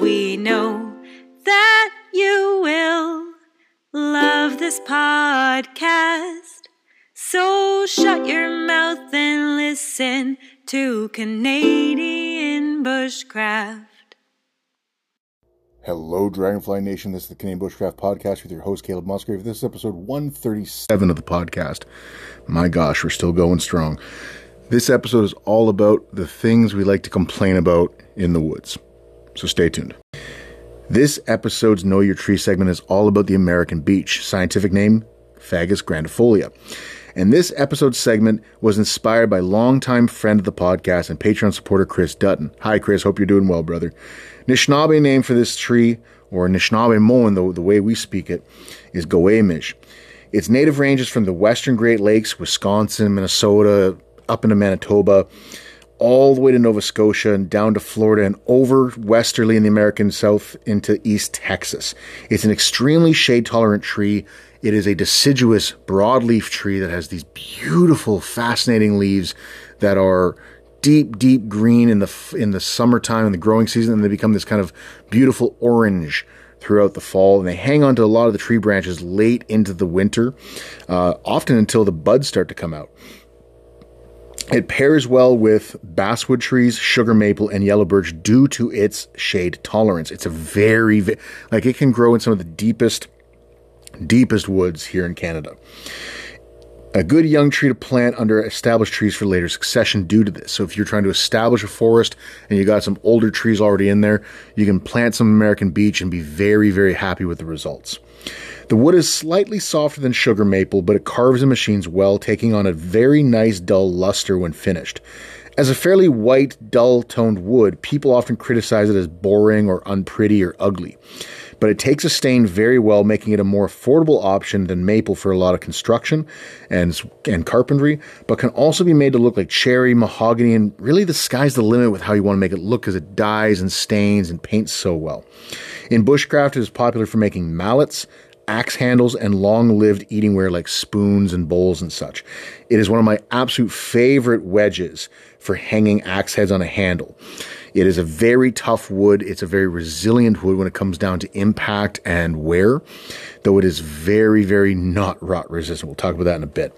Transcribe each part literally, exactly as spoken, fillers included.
we know that you will love this podcast. So shut your mouth and listen to Canadian Bushcraft. Hello, Dragonfly Nation. This is the Canadian Bushcraft Podcast with your host, Caleb Musgrave. This is episode one thirty-seven of the podcast. My gosh, we're still going strong. This episode is all about the things we like to complain about in the woods. So stay tuned. This episode's Know Your Tree segment is all about the American beech, scientific name, Fagus grandifolia. And this episode segment was inspired by longtime friend of the podcast and Patreon supporter Chris Dutton. Hi, Chris. Hope you're doing well, brother. Anishinaabe name for this tree, or Anishinaabe Moen, the, the way we speak it, is Goemish. Its native ranges from the western Great Lakes, Wisconsin, Minnesota, up into Manitoba, all the way to Nova Scotia and down to Florida and over westerly in the American South into East Texas. It's an extremely shade-tolerant tree. It is a deciduous broadleaf tree that has these beautiful, fascinating leaves that are deep, deep green in the in the summertime and the growing season, and they become this kind of beautiful orange throughout the fall. And they hang on to a lot of the tree branches late into the winter, uh, often until the buds start to come out. It pairs well with basswood trees, sugar maple, and yellow birch due to its shade tolerance. It's a very, like it can grow in some of the deepest deepest woods here in Canada. A good young tree to plant under established trees for later succession due to this. So if you're trying to establish a forest and you got some older trees already in there, you can plant some American beech and be very, very happy with the results. The wood is slightly softer than sugar maple, but it carves and machines well, taking on a very nice dull luster when finished. As a fairly white, dull-toned wood, people often criticize it as boring or unpretty or ugly. But it takes a stain very well, making it a more affordable option than maple for a lot of construction and, and carpentry, but can also be made to look like cherry, mahogany, and really the sky's the limit with how you want to make it look because it dyes and stains and paints so well. In bushcraft, it is popular for making mallets, axe handles, and long-lived eatingware like spoons and bowls and such. It is one of my absolute favorite wedges for hanging axe heads on a handle. It is a very tough wood. It's a very resilient wood when it comes down to impact and wear, though it is very, very not rot resistant. We'll talk about that in a bit.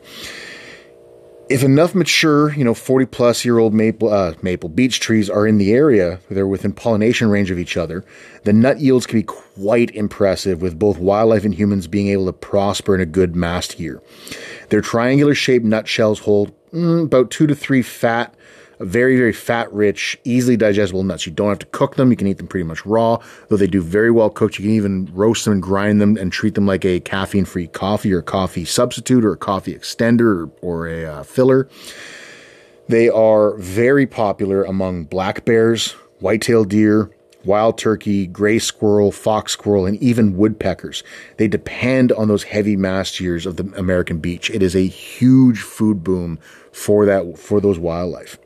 If enough mature, you know, forty plus year old maple, uh, maple beech trees are in the area, they're within pollination range of each other, the nut yields can be quite impressive with both wildlife and humans being able to prosper in a good mast year. Their triangular shaped nutshells hold mm, about two to three fat, very, very fat-rich, easily digestible nuts. You don't have to cook them. You can eat them pretty much raw, though they do very well cooked. You can even roast them and grind them and treat them like a caffeine-free coffee or coffee substitute or a coffee extender or, or a uh, filler. They are very popular among black bears, white-tailed deer, wild turkey, gray squirrel, fox squirrel, and even woodpeckers. They depend on those heavy mast years of the American beech. It is a huge food boom for that for those wildlife.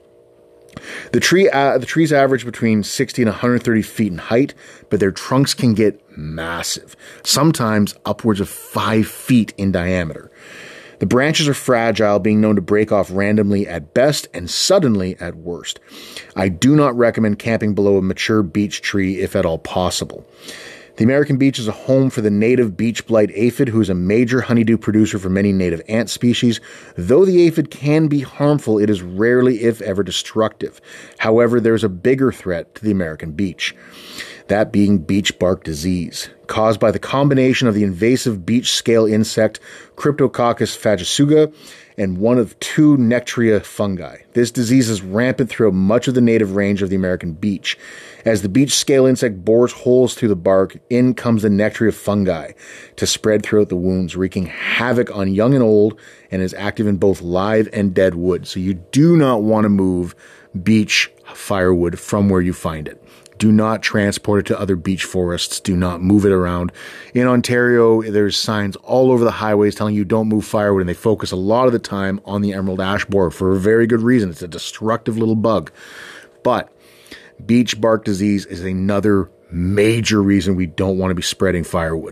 The tree, uh, the trees average between sixty and one hundred thirty feet in height, but their trunks can get massive, sometimes upwards of five feet in diameter. The branches are fragile, being known to break off randomly at best and suddenly at worst. I do not recommend camping below a mature beech tree if at all possible. The American beech is a home for the native beech blight aphid, who is a major honeydew producer for many native ant species. Though the aphid can be harmful, it is rarely, if ever, destructive. However, there is a bigger threat to the American beech, that being beech bark disease, caused by the combination of the invasive beech scale insect Cryptococcus fagusuga and one of two Nectaria fungi. This disease is rampant throughout much of the native range of the American beech. As the beech scale insect bores holes through the bark, in comes the Nectaria fungi to spread throughout the wounds, wreaking havoc on young and old, and is active in both live and dead wood. So you do not want to move beech firewood from where you find it. Do not transport it to other beech forests. Do not move it around. In Ontario, there's signs all over the highways telling you don't move firewood, and they focus a lot of the time on the emerald ash borer for a very good reason. It's a destructive little bug. But beech bark disease is another major reason we don't want to be spreading firewood.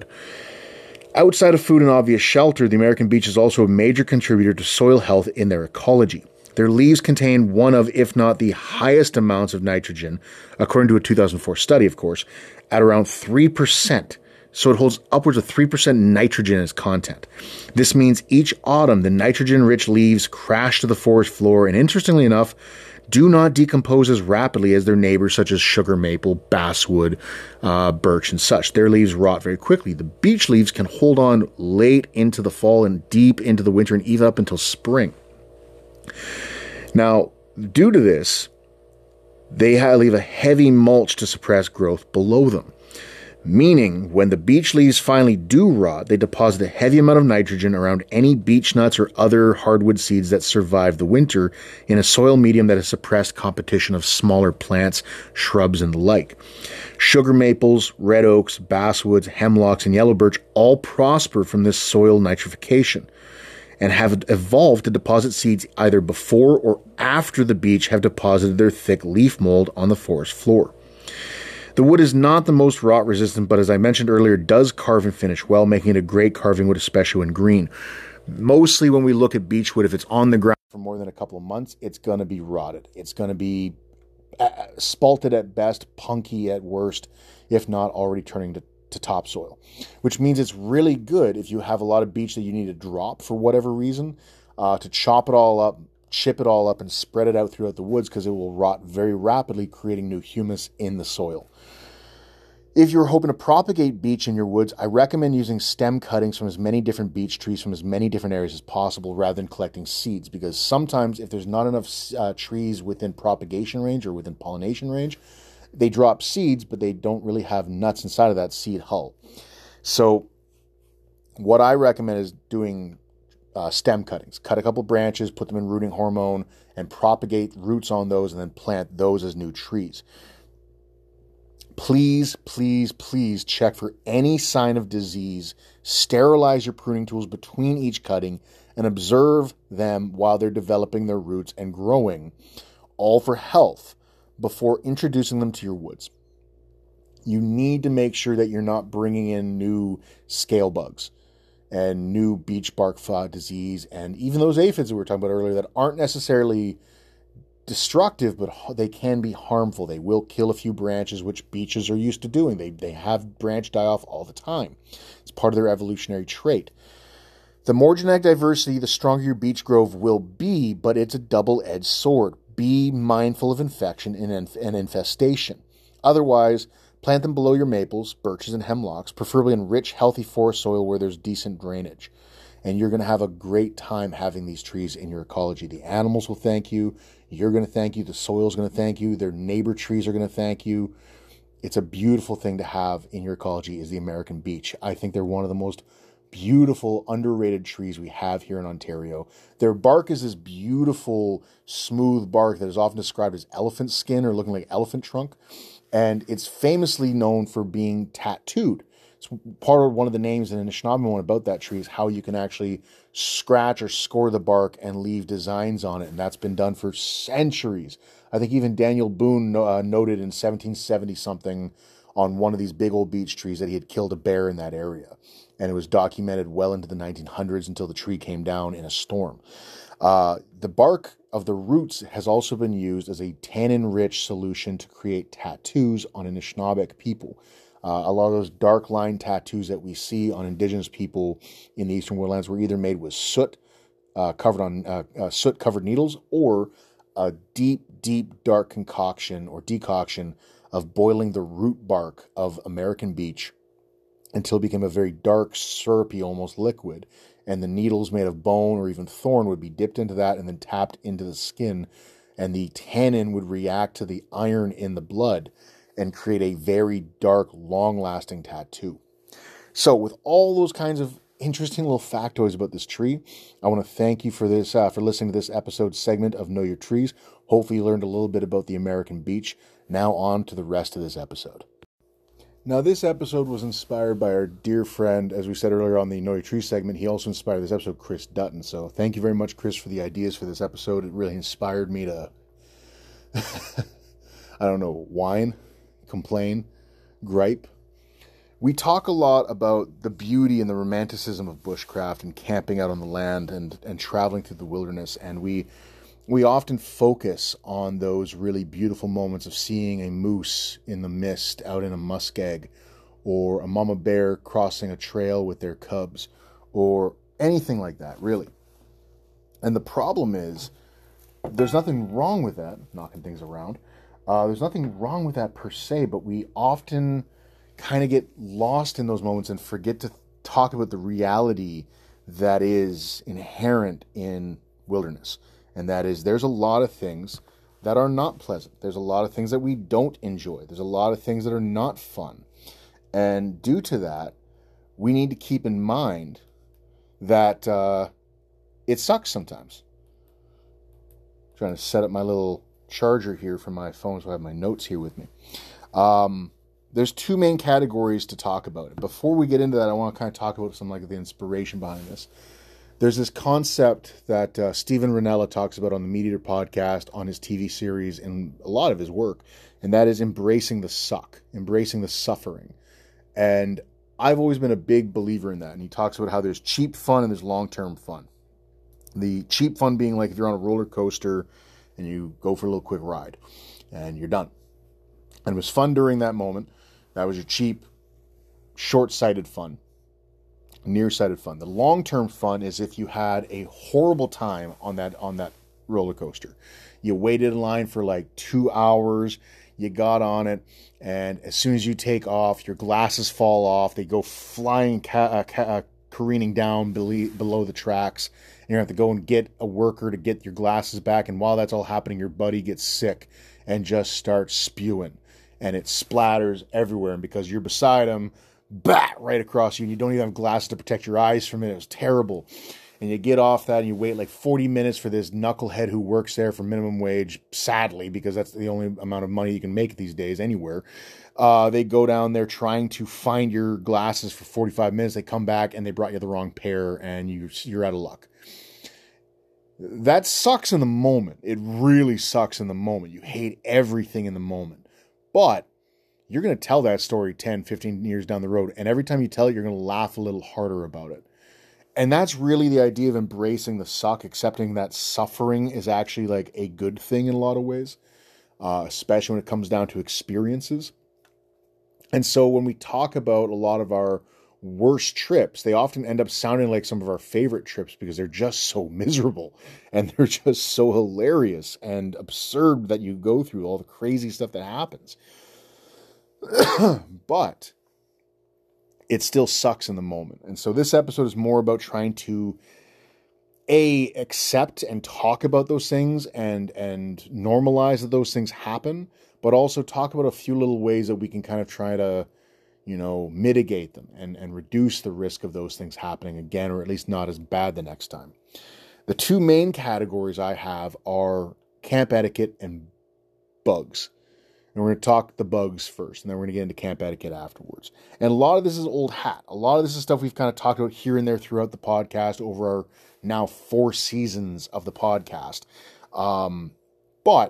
Outside of food and obvious shelter, the American beech is also a major contributor to soil health in their ecology. Their leaves contain one of, if not the highest amounts of nitrogen, according to a two thousand four study, of course, at around three percent. So it holds upwards of three percent nitrogen in its content. This means each autumn, the nitrogen-rich leaves crash to the forest floor, and interestingly enough, do not decompose as rapidly as their neighbors such as sugar maple, basswood, uh, birch, and such. Their leaves rot very quickly. The beech leaves can hold on late into the fall and deep into the winter and even up until spring. Now, due to this, they leave a heavy mulch to suppress growth below them. Meaning, when the beech leaves finally do rot, they deposit a heavy amount of nitrogen around any beech nuts or other hardwood seeds that survive the winter in a soil medium that has suppressed competition of smaller plants, shrubs, and the like. Sugar maples, red oaks, basswoods, hemlocks, and yellow birch all prosper from this soil nitrification and have evolved to deposit seeds either before or after the beech have deposited their thick leaf mold on the forest floor. The wood is not the most rot resistant, but as I mentioned earlier, does carve and finish well, making it a great carving wood, especially when green. Mostly when we look at beech wood, if it's on the ground for more than a couple of months, it's going to be rotted. It's going to be spalted at best, punky at worst, if not already turning to, to topsoil, which means it's really good if you have a lot of beech that you need to drop for whatever reason, uh, to chop it all up, chip it all up, and spread it out throughout the woods because it will rot very rapidly, creating new humus in the soil. If you're hoping to propagate beech in your woods, I recommend using stem cuttings from as many different beech trees from as many different areas as possible rather than collecting seeds, because sometimes if there's not enough uh, trees within propagation range or within pollination range, they drop seeds, but they don't really have nuts inside of that seed hull. So what I recommend is doing uh, stem cuttings. Cut a couple branches, put them in rooting hormone, and propagate roots on those, and then plant those as new trees. Please, please, please check for any sign of disease. Sterilize your pruning tools between each cutting and observe them while they're developing their roots and growing, all for health, before introducing them to your woods. You need to make sure that you're not bringing in new scale bugs and new beech bark fly disease, and even those aphids that we were talking about earlier that aren't necessarily destructive, but they can be harmful. They will kill a few branches, which beeches are used to doing. They, they have branch die-off all the time. It's part of their evolutionary trait. The more genetic diversity, the stronger your beech grove will be, but it's a double-edged sword. Be mindful of infection and, and infestation. Otherwise, plant them below your maples, birches, and hemlocks, preferably in rich, healthy forest soil where there's decent drainage. And you're going to have a great time having these trees in your ecology. The animals will thank you. You're going to thank you. The soil's going to thank you. Their neighbor trees are going to thank you. It's a beautiful thing to have in your ecology is the American beech. I think they're one of the most beautiful, underrated trees we have here in Ontario. Their bark is this beautiful, smooth bark that is often described as elephant skin or looking like elephant trunk. And it's famously known for being tattooed. It's part of one of the names in Anishinaabe one about that tree is how you can actually scratch or score the bark and leave designs on it. And that's been done for centuries. I think even Daniel Boone uh, noted in seventeen seventy something on one of these big old beech trees that he had killed a bear in that area. And it was documented well into the nineteen hundreds until the tree came down in a storm. Uh, the bark of the roots has also been used as a tannin-rich solution to create tattoos on Anishinaabeg people. Uh, a lot of those dark line tattoos that we see on Indigenous people in the Eastern Woodlands were either made with soot uh, covered on uh, uh, soot-covered needles or a deep, deep, dark concoction or decoction of boiling the root bark of American beech until it became a very dark, syrupy, almost liquid. And the needles made of bone or even thorn would be dipped into that and then tapped into the skin. And the tannin would react to the iron in the blood and create a very dark, long-lasting tattoo. So with all those kinds of interesting little factoids about this tree, I want to thank you for this, uh, for listening to this episode segment of Know Your Trees. Hopefully you learned a little bit about the American beech. Now on to the rest of this episode. Now this episode was inspired by our dear friend, as we said earlier on the Know Your Trees segment. He also inspired this episode, Chris Dutton. So thank you very much, Chris, for the ideas for this episode. It really inspired me to, I don't know, whine, complain, gripe. We talk a lot about the beauty and the romanticism of bushcraft and camping out on the land and, and traveling through the wilderness. And we we often focus on those really beautiful moments of seeing a moose in the mist out in a muskeg, or a mama bear crossing a trail with their cubs, or anything like that, really. And the problem is, there's nothing wrong with that, knocking things around. Uh, there's nothing wrong with that per se, but we often kind of get lost in those moments and forget to talk about the reality that is inherent in wilderness. And that is, there's a lot of things that are not pleasant. There's a lot of things that we don't enjoy. There's a lot of things that are not fun. And due to that, we need to keep in mind that uh, it sucks sometimes. I'm trying to set up my little charger here for my phone, so I have my notes here with me. Um, there's two main categories to talk about. Before we get into that, I want to kind of talk about some like the inspiration behind this. There's this concept that uh, Steven Rinella talks about on the MeatEater podcast, on his T V series, and a lot of his work, and that is embracing the suck, embracing the suffering. And I've always been a big believer in that. And he talks about how there's cheap fun and there's long-term fun. The cheap fun being like if you're on a roller coaster and you go for a little quick ride and you're done. And it was fun during that moment. That was your cheap, short-sighted fun. Nearsighted fun. The long-term fun is if you had a horrible time on that on that roller coaster. You waited in line for like two hours, you got on it, and as soon as you take off, your glasses fall off, they go flying, ca- uh, ca- uh, careening down below, below the tracks, and you have to go and get a worker to get your glasses back, and while that's all happening, your buddy gets sick and just starts spewing, and it splatters everywhere, and because you're beside him, bat right across you, and you don't even have glasses to protect your eyes from it. It was terrible. And you get off that and you wait like forty minutes for this knucklehead who works there for minimum wage, sadly, because that's the only amount of money you can make these days anywhere. Uh, they go down there trying to find your glasses for forty-five minutes. They come back and they brought you the wrong pair, and you, you're out of luck. That sucks in the moment. It really sucks in the moment. You hate everything in the moment. But you're going to tell that story ten, fifteen years down the road. And every time you tell it, you're going to laugh a little harder about it. And that's really the idea of embracing the suck, accepting that suffering is actually like a good thing in a lot of ways, uh, especially when it comes down to experiences. And so when we talk about a lot of our worst trips, they often end up sounding like some of our favorite trips because they're just so miserable and they're just so hilarious and absurd that you go through all the crazy stuff that happens. But it still sucks in the moment. And so this episode is more about trying to A, accept and talk about those things and, and normalize that those things happen, but also talk about a few little ways that we can kind of try to, you know, mitigate them and, and reduce the risk of those things happening again, or at least not as bad the next time. The two main categories I have are camp etiquette and bugs. And we're going to talk the bugs first, and then we're going to get into camp etiquette afterwards. And a lot of this is old hat. A lot of this is stuff we've kind of talked about here and there throughout the podcast over our now four seasons of the podcast. Um, but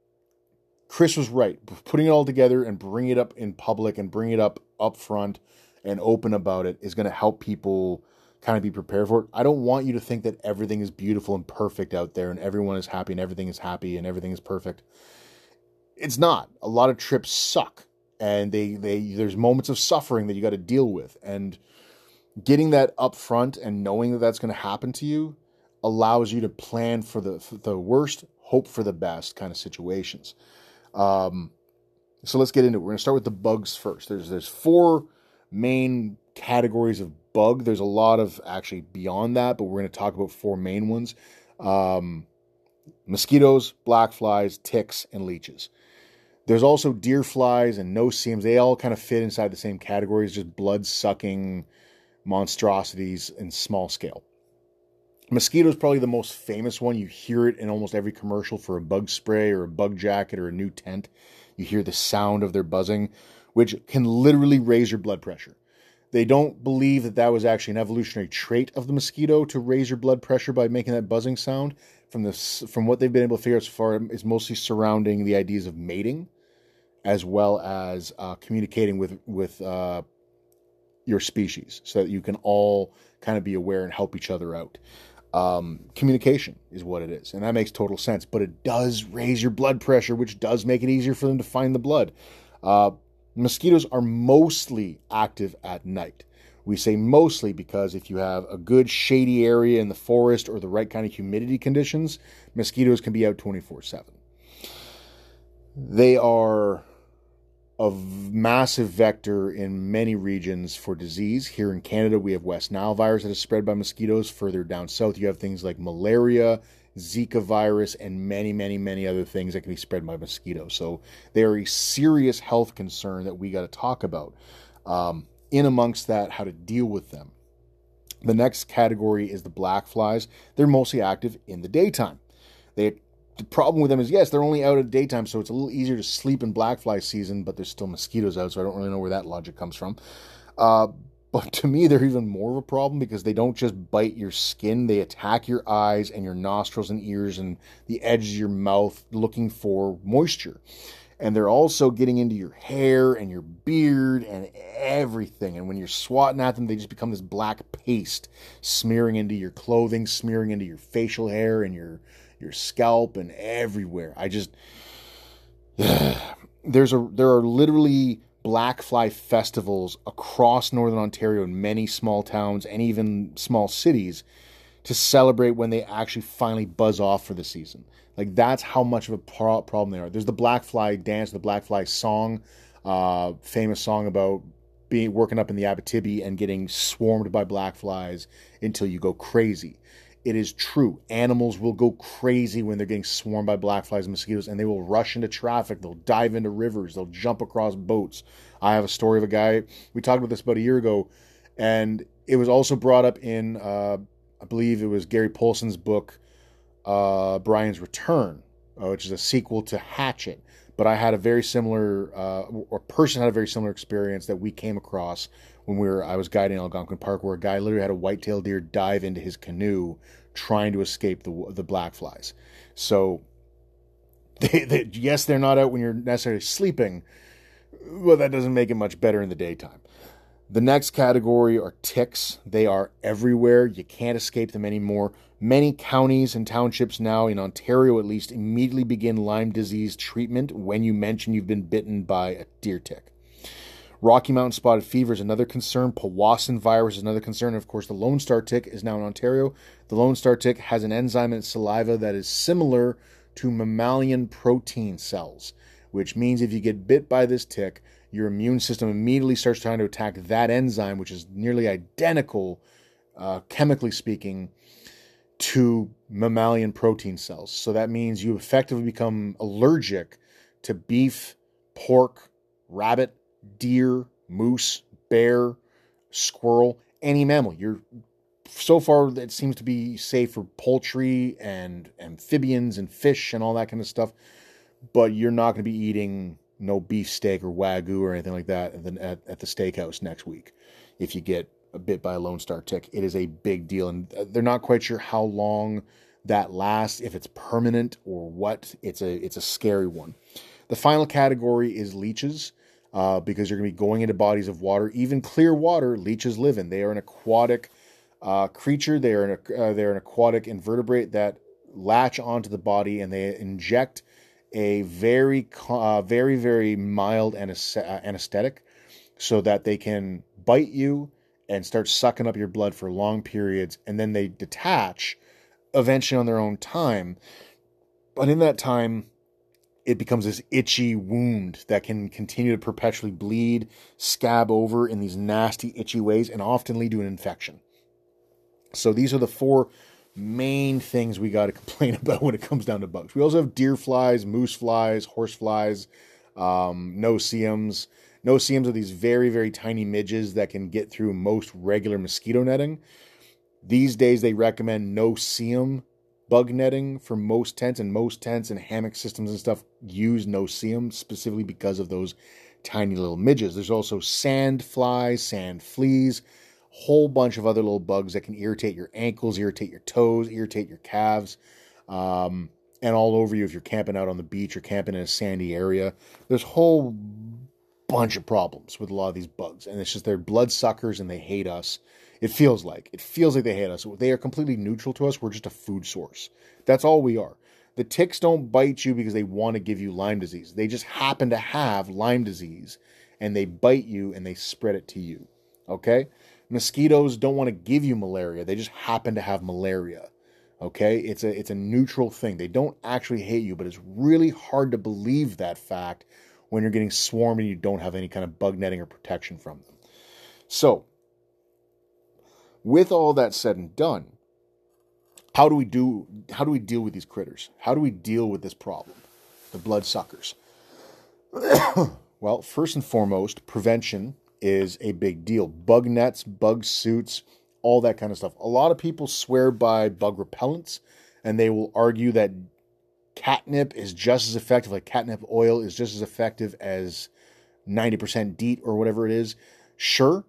Chris was right. Putting it all together and bringing it up in public and bringing it up up front and open about it is going to help people kind of be prepared for it. I don't want you to think that everything is beautiful and perfect out there and everyone is happy and everything is happy and everything is perfect. It's not. A lot of trips suck, and they, they there's moments of suffering that you got to deal with, and getting that up front and knowing that that's going to happen to you allows you to plan for the for the worst, hope for the best kind of situations. Um, so let's get into it. We're going to start with the bugs first. There's there's four main categories of bug. There's a lot of actually beyond that, but we're going to talk about four main ones. Um, mosquitoes, black flies, ticks, and leeches. There's also deer flies and no-see-ums. They all kind of fit inside the same categories, just blood-sucking monstrosities in small scale. Mosquito is probably the most famous one. You hear it in almost every commercial for a bug spray or a bug jacket or a new tent. You hear the sound of their buzzing, which can literally raise your blood pressure. They don't believe that that was actually an evolutionary trait of the mosquito to raise your blood pressure by making that buzzing sound. From this, from what they've been able to figure out so far, is mostly surrounding the ideas of mating, as well as uh, communicating with with uh, your species, so that you can all kind of be aware and help each other out. Um, communication is what it is, and that makes total sense. But it does raise your blood pressure, which does make it easier for them to find the blood. Uh, mosquitoes are mostly active at night. We say mostly because if you have a good shady area in the forest or the right kind of humidity conditions, mosquitoes can be out twenty-four seven. They are a massive vector in many regions for disease. Here in Canada, we have West Nile virus that is spread by mosquitoes. Further down south, you have things like malaria, Zika virus, and many, many, many other things that can be spread by mosquitoes. So they are a serious health concern that we got to talk about. Um, in amongst that, how to deal with them. The next category is the black flies. They're mostly active in the daytime. They The problem with them is, yes, they're only out at daytime, so it's a little easier to sleep in black fly season, but there's still mosquitoes out, so I don't really know where that logic comes from. Uh, but to me, they're even more of a problem because they don't just bite your skin. They attack your eyes and your nostrils and ears and the edges of your mouth looking for moisture. And they're also getting into your hair and your beard and everything. And when you're swatting at them, they just become this black paste smearing into your clothing, smearing into your facial hair and your your scalp and everywhere. I just there's a there are literally black fly festivals across Northern Ontario in many small towns and even small cities to celebrate when they actually finally buzz off for the season. Like, that's how much of a pro- problem they are. There's the black fly dance, the black fly song, uh, famous song about being working up in the Abitibi and getting swarmed by black flies until you go crazy. It is true. Animals will go crazy when they're getting swarmed by black flies and mosquitoes, and they will rush into traffic. They'll dive into rivers. They'll jump across boats. I have a story of a guy. We talked about this about a year ago, and it was also brought up in, uh, I believe it was Gary Polson's book, uh, Brian's Return, uh, which is a sequel to Hatchet. But I had a very similar, uh, or person had a very similar experience that we came across when we were, I was guiding Algonquin Park, where a guy literally had a white-tailed deer dive into his canoe trying to escape the the black flies. So, they, they, yes, they're not out when you're necessarily sleeping, well, that doesn't make it much better in the daytime. The next category are ticks. They are everywhere. You can't escape them anymore. Many counties and townships now, in Ontario at least, immediately begin Lyme disease treatment when you mention you've been bitten by a deer tick. Rocky Mountain spotted fever is another concern. Powassan virus is another concern. And of course, the Lone Star tick is now in Ontario. The Lone Star tick has an enzyme in its saliva that is similar to mammalian protein cells, which means if you get bit by this tick, your immune system immediately starts trying to attack that enzyme, which is nearly identical, uh, chemically speaking, to mammalian protein cells. So that means you effectively become allergic to beef, pork, rabbit, deer, moose, bear, squirrel, any mammal. You're so far it seems to be safe for poultry and amphibians and fish and all that kind of stuff, but you're not going to be eating no beef steak or Wagyu or anything like that at the, at, at the steakhouse next week if you get a bit by a Lone Star tick. It is a big deal, and they're not quite sure how long that lasts, if it's permanent or what. It's a it's a scary one. The final category is leeches, uh, because you're going to be going into bodies of water. Even clear water, leeches live in. They are an aquatic uh, creature. They are an, uh, they're an aquatic invertebrate that latch onto the body, and they inject a very, uh, very, very mild anesthetic so that they can bite you and start sucking up your blood for long periods, and then they detach eventually on their own time. But in that time, it becomes this itchy wound that can continue to perpetually bleed, scab over in these nasty, itchy ways, and often lead to an infection. So these are the four main things we got to complain about when it comes down to bugs. We also have deer flies, moose flies, horse flies, um, no-see-ums. No-see-ums are these very, very tiny midges that can get through most regular mosquito netting. These days, they recommend no-see-um bug netting for most tents, and most tents and hammock systems and stuff use no-see-um specifically because of those tiny little midges. There's also sand flies, sand fleas, whole bunch of other little bugs that can irritate your ankles, irritate your toes, irritate your calves, um, and all over you if you're camping out on the beach or camping in a sandy area. There's whole bunch of problems with a lot of these bugs, and it's just they're blood suckers and they hate us. It feels like it feels like they hate us. They are completely neutral to us. We're just a food source. That's all we are. The ticks don't bite you because they want to give you Lyme disease. They just happen to have Lyme disease, and they bite you and they spread it to you. Okay? Mosquitoes don't want to give you malaria. They just happen to have malaria. Okay? It's a it's a neutral thing. They don't actually hate you, but it's really hard to believe that fact when you're getting swarmed and you don't have any kind of bug netting or protection from them. So, with all that said and done, how do we do how do we deal with these critters? How do we deal with this problem? The bloodsuckers. Well, first and foremost, prevention is a big deal. Bug nets, bug suits, all that kind of stuff. A lot of people swear by bug repellents, and they will argue that catnip is just as effective, like catnip oil is just as effective as ninety percent DEET or whatever it is. Sure.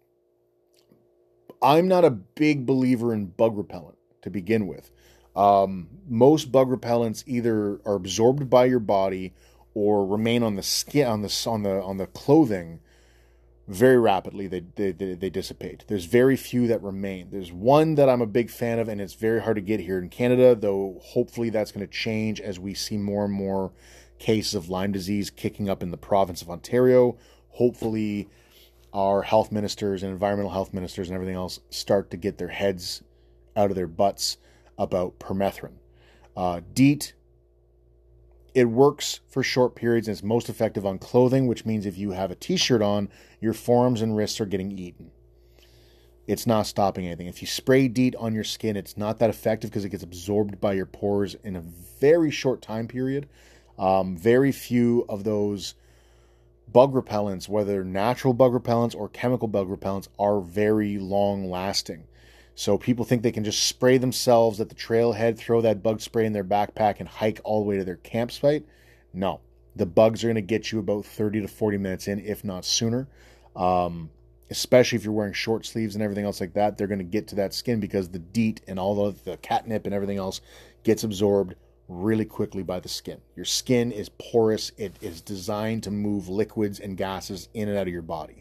I'm not a big believer in bug repellent to begin with. Um, most bug repellents either are absorbed by your body or remain on the skin, on the on the on the clothing very rapidly. They, they they they dissipate. There's very few that remain. There's one that I'm a big fan of, and it's very hard to get here in Canada, though hopefully that's going to change as we see more and more cases of Lyme disease kicking up in the province of Ontario. Hopefully our health ministers and environmental health ministers and everything else start to get their heads out of their butts about permethrin. Uh, DEET, it works for short periods and it's most effective on clothing, which means if you have a t-shirt on, your forearms and wrists are getting eaten. It's not stopping anything. If you spray DEET on your skin, it's not that effective because it gets absorbed by your pores in a very short time period. Um, very few of those bug repellents, whether natural bug repellents or chemical bug repellents, are very long lasting. So people think they can just spray themselves at the trailhead, throw that bug spray in their backpack, and hike all the way to their campsite. No. The bugs are going to get you about thirty to forty minutes in, if not sooner. Um, especially if you're wearing short sleeves and everything else like that, they're going to get to that skin because the DEET and all of the catnip and everything else gets absorbed really quickly by the skin. Your skin is porous. It is designed to move liquids and gases in and out of your body.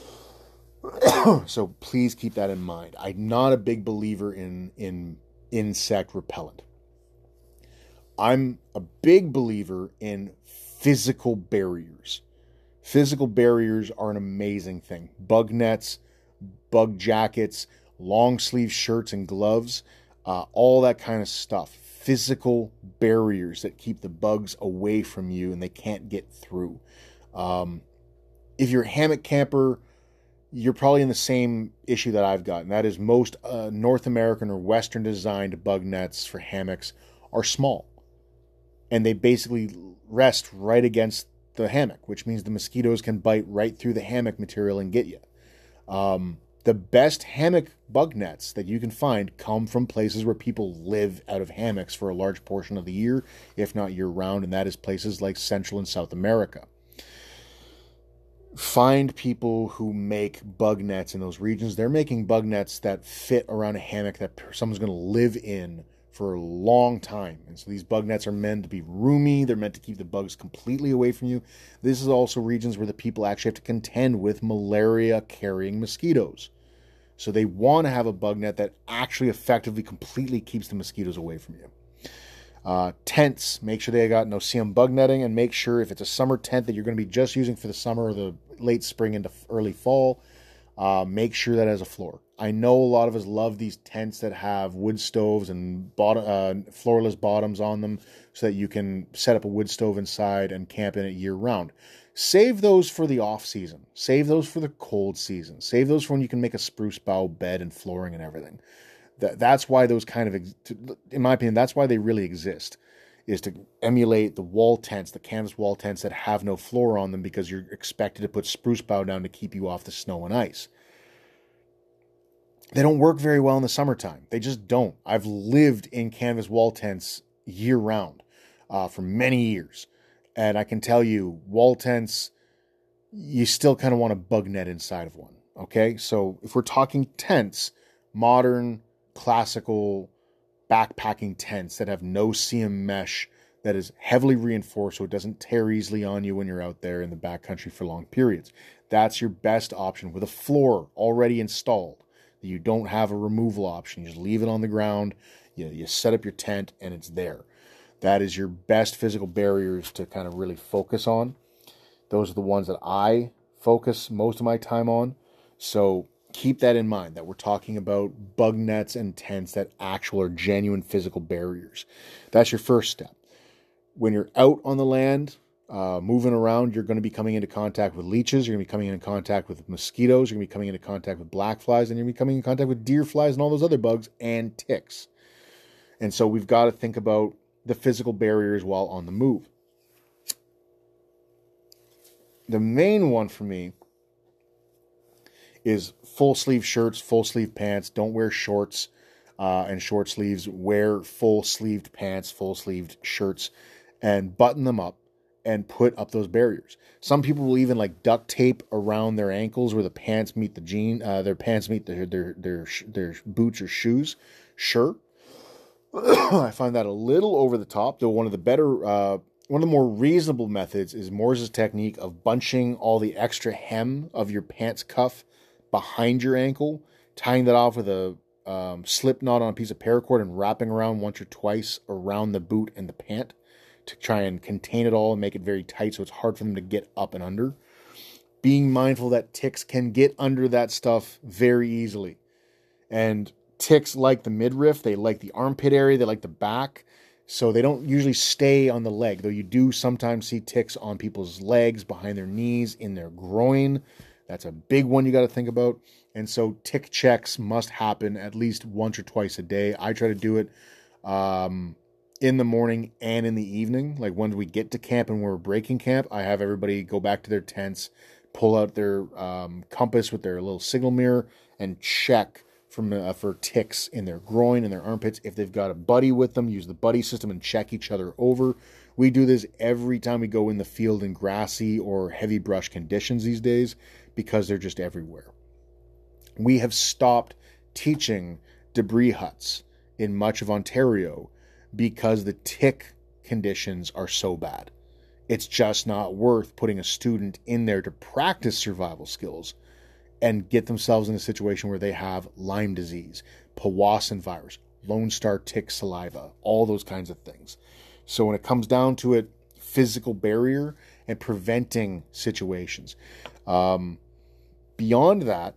So please keep that in mind. I'm not a big believer in, in insect repellent. I'm a big believer in physical barriers. Physical barriers are an amazing thing. Bug nets, bug jackets, long sleeve shirts and gloves, uh, all that kind of stuff. Physical barriers that keep the bugs away from you and they can't get through. Um, if you're a hammock camper, you're probably in the same issue that I've got, and that is most uh, North American or Western designed bug nets for hammocks are small. And they basically rest right against the hammock, which means the mosquitoes can bite right through the hammock material and get you. Um, the best hammock bug nets that you can find come from places where people live out of hammocks for a large portion of the year, if not year-round, and that is places like Central and South America. Find people who make bug nets in those regions. They're making bug nets that fit around a hammock that someone's going to live in for a long time. And so these bug nets are meant to be roomy. They're meant to keep the bugs completely away from you. This is also regions where the people actually have to contend with malaria-carrying mosquitoes. So they want to have a bug net that actually effectively completely keeps the mosquitoes away from you. Uh, tents, make sure they got no-see-um bug netting, and make sure if it's a summer tent that you're going to be just using for the summer or the late spring into early fall, uh, make sure that has a floor. I know a lot of us love these tents that have wood stoves and bottom, uh, floorless bottoms on them so that you can set up a wood stove inside and camp in it year-round. Save those for the off-season. Save those for the cold season. Save those for when you can make a spruce bough bed and flooring and everything. That, that's why those kind of, in my opinion, that's why they really exist, is to emulate the wall tents, the canvas wall tents that have no floor on them because you're expected to put spruce bough down to keep you off the snow and ice. They don't work very well in the summertime. They just don't. I've lived in canvas wall tents year-round uh, for many years. And I can tell you, wall tents, you still kind of want a bug net inside of one. Okay? So if we're talking tents, modern, classical backpacking tents that have no-see-um mesh, that is heavily reinforced so it doesn't tear easily on you when you're out there in the backcountry for long periods. That's your best option with a floor already installed. You don't have a removal option. You just leave it on the ground. You, you set up your tent and it's there. That is your best physical barriers to kind of really focus on. Those are the ones that I focus most of my time on. So keep that in mind, that we're talking about bug nets and tents that actual or genuine physical barriers. That's your first step. When you're out on the land, uh, moving around, you're going to be coming into contact with leeches. You're going to be coming into contact with mosquitoes. You're going to be coming into contact with black flies. And you're going to be coming in contact with deer flies and all those other bugs and ticks. And so we've got to think about the physical barriers while on the move. The main one for me is full sleeve shirts, full sleeve pants. Don't wear shorts uh, and short sleeves. Wear full sleeved pants, full sleeved shirts, and button them up and put up those barriers. Some people will even like duct tape around their ankles where the pants meet the jean, uh, their pants meet their their their their boots or shoes. Sure, I find that a little over the top. Though one of the better, uh, one of the more reasonable methods is Morse's technique of bunching all the extra hem of your pants cuff behind your ankle, tying that off with a um, slip knot on a piece of paracord and wrapping around once or twice around the boot and the pant to try and contain it all and make it very tight so it's hard for them to get up and under. Being mindful that ticks can get under that stuff very easily. And ticks like the midriff, they like the armpit area, they like the back, so they don't usually stay on the leg, though you do sometimes see ticks on people's legs, behind their knees, in their groin. That's a big one you got to think about. And so tick checks must happen at least once or twice a day. I try to do it um, in the morning and in the evening. Like when we get to camp and we're breaking camp, I have everybody go back to their tents, pull out their um, compass with their little signal mirror and check from uh, for ticks in their groin and their armpits. If they've got a buddy with them, use the buddy system and check each other over. We do this every time we go in the field in grassy or heavy brush conditions these days because they're just everywhere. We have stopped teaching debris huts in much of Ontario because the tick conditions are so bad. It's just not worth putting a student in there to practice survival skills and get themselves in a situation where they have Lyme disease, Powassan virus, Lone Star tick saliva, all those kinds of things. So when it comes down to it, physical barrier and preventing situations. Um, beyond that,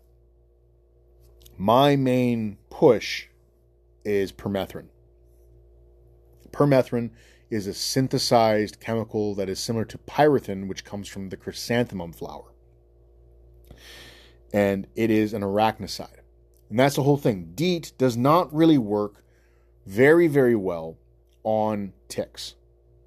my main push is permethrin. Permethrin is a synthesized chemical that is similar to pyrethrin, which comes from the chrysanthemum flower. And it is an arachnicide. And that's the whole thing. DEET does not really work very, very well on ticks.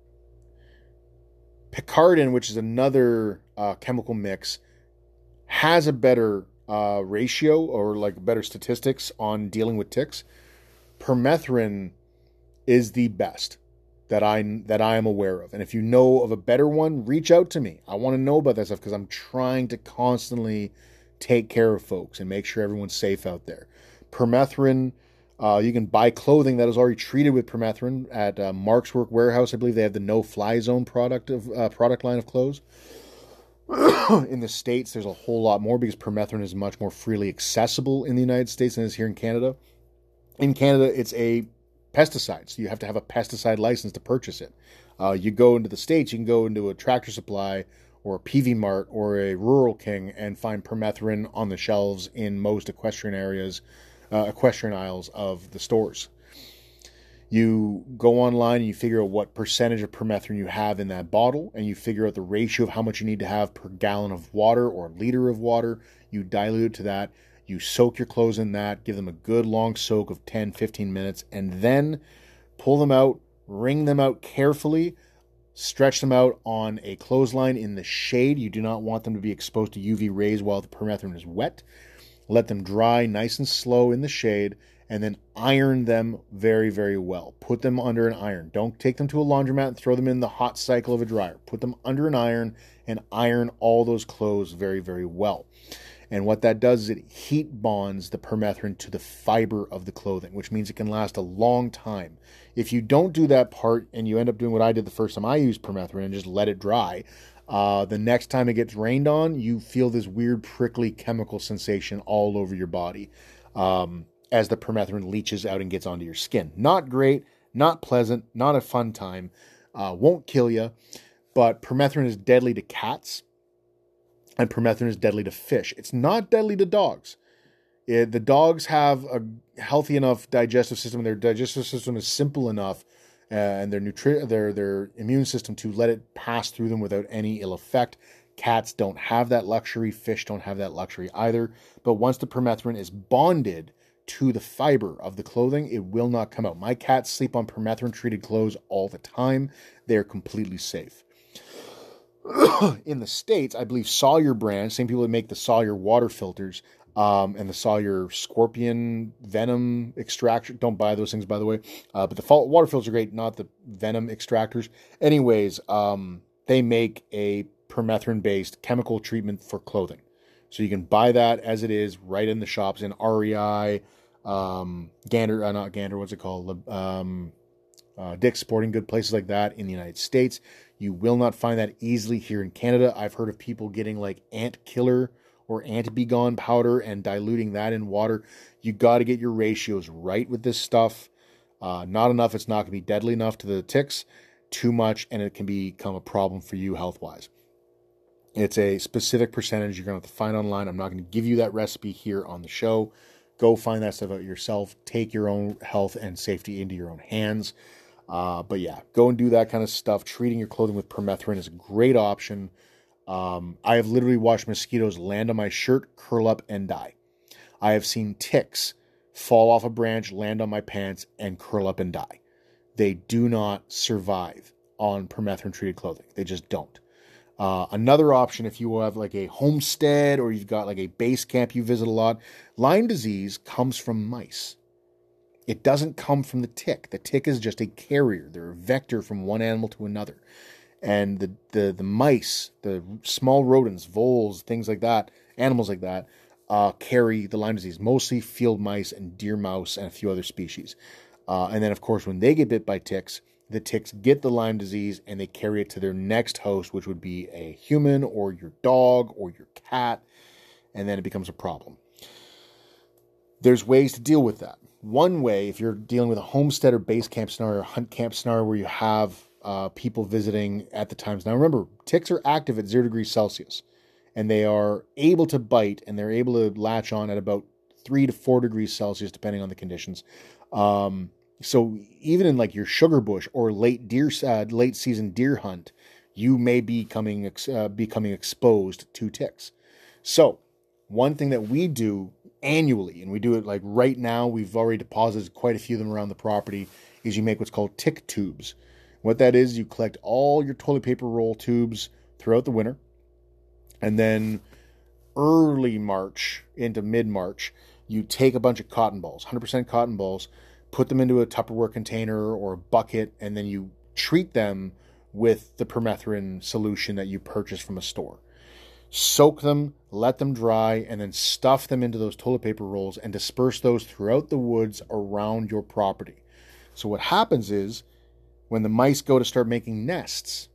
Picaridin, which is another uh, chemical mix, has a better uh, ratio or like better statistics on dealing with ticks. Permethrin is the best that I that I am aware of. And if you know of a better one, reach out to me. I want to know about that stuff because I'm trying to constantly take care of folks and make sure everyone's safe out there. Permethrin, uh, you can buy clothing that is already treated with permethrin at uh, Mark's Work Warehouse. I believe they have the No Fly Zone product of uh, product line of clothes. In the States, there's a whole lot more because permethrin is much more freely accessible in the United States than it is here in Canada. In Canada, it's a pesticide, so you have to have a pesticide license to purchase it. Uh, you go into the States, you can go into a Tractor Supply or a P V Mart or a Rural King and find permethrin on the shelves in most equestrian areas, uh, equestrian aisles of the stores. You go online and you figure out what percentage of permethrin you have in that bottle, and you figure out the ratio of how much you need to have per gallon of water or liter of water. You dilute it to that. You soak your clothes in that, give them a good long soak of ten, fifteen minutes, and then pull them out, wring them out carefully, stretch them out on a clothesline in the shade. You do not want them to be exposed to U V rays while the permethrin is wet. Let them dry nice and slow in the shade, and then iron them very, very well. Put them under an iron. Don't take them to a laundromat and throw them in the hot cycle of a dryer. Put them under an iron and iron all those clothes very, very well. And what that does is it heat bonds the permethrin to the fiber of the clothing, which means it can last a long time. If you don't do that part and you end up doing what I did the first time I used permethrin and just let it dry, uh, the next time it gets rained on, you feel this weird prickly chemical sensation all over your body um, as the permethrin leaches out and gets onto your skin. Not great, not pleasant, not a fun time, uh, won't kill you, but permethrin is deadly to cats. And permethrin is deadly to fish. It's not deadly to dogs. It, the dogs have a healthy enough digestive system. Their digestive system is simple enough, uh, and their nutri- their their immune system to let it pass through them without any ill effect. Cats don't have that luxury. Fish don't have that luxury either. But once the permethrin is bonded to the fiber of the clothing, it will not come out. My cats sleep on permethrin-treated clothes all the time. They're completely safe. In the States, I believe Sawyer brand, same people that make the Sawyer water filters um, and the Sawyer scorpion venom extractor. Don't buy those things, by the way. Uh, but the water filters are great, not the venom extractors. Anyways, um, they make a permethrin-based chemical treatment for clothing. So you can buy that as it is right in the shops in R E I, um, Gander, uh, not Gander, what's it called? Um, uh, Dick's Sporting Goods, places like that in the United States. You will not find that easily here in Canada. I've heard of people getting like ant killer or ant begone powder and diluting that in water. You got to get your ratios right with this stuff. Uh, not enough, it's not going to be deadly enough to the ticks. Too much, and it can become a problem for you health-wise. It's a specific percentage you're going to have to find online. I'm not going to give you that recipe here on the show. Go find that stuff out yourself. Take your own health and safety into your own hands. Uh, but yeah, go and do that kind of stuff. Treating your clothing with permethrin is a great option. Um, I have literally watched mosquitoes land on my shirt, curl up, and die. I have seen ticks fall off a branch, land on my pants, and curl up and die. They do not survive on permethrin-treated clothing. They just don't. Uh, another option, if you have like a homestead or you've got like a base camp you visit a lot, Lyme disease comes from mice. It doesn't come from the tick. The tick is just a carrier. They're a vector from one animal to another. And the, the, the mice, the small rodents, voles, things like that, animals like that, uh, carry the Lyme disease. Mostly field mice and deer mouse and a few other species. Uh, and then, of course, when they get bit by ticks, the ticks get the Lyme disease and they carry it to their next host, which would be a human or your dog or your cat. And then it becomes a problem. There's ways to deal with that. One way, if you're dealing with a homestead or base camp scenario or hunt camp scenario where you have uh, people visiting at the times. Now remember, ticks are active at zero degrees Celsius and they are able to bite and they're able to latch on at about three to four degrees Celsius, depending on the conditions. Um, so even in like your sugar bush or late deer, uh, late season deer hunt, you may be coming, uh, becoming exposed to ticks. So one thing that we do annually, and we do it like right now, we've already deposited quite a few of them around the property, is you make what's called tick tubes. What that is, you collect all your toilet paper roll tubes throughout the winter, and then early March into mid-March, you take a bunch of cotton balls, one hundred percent cotton balls, put them into a Tupperware container or a bucket, and then you treat them with the permethrin solution that you purchase from a store. Soak them, let them dry, and then stuff them into those toilet paper rolls and disperse those throughout the woods around your property. So what happens is, when the mice go to start making nests,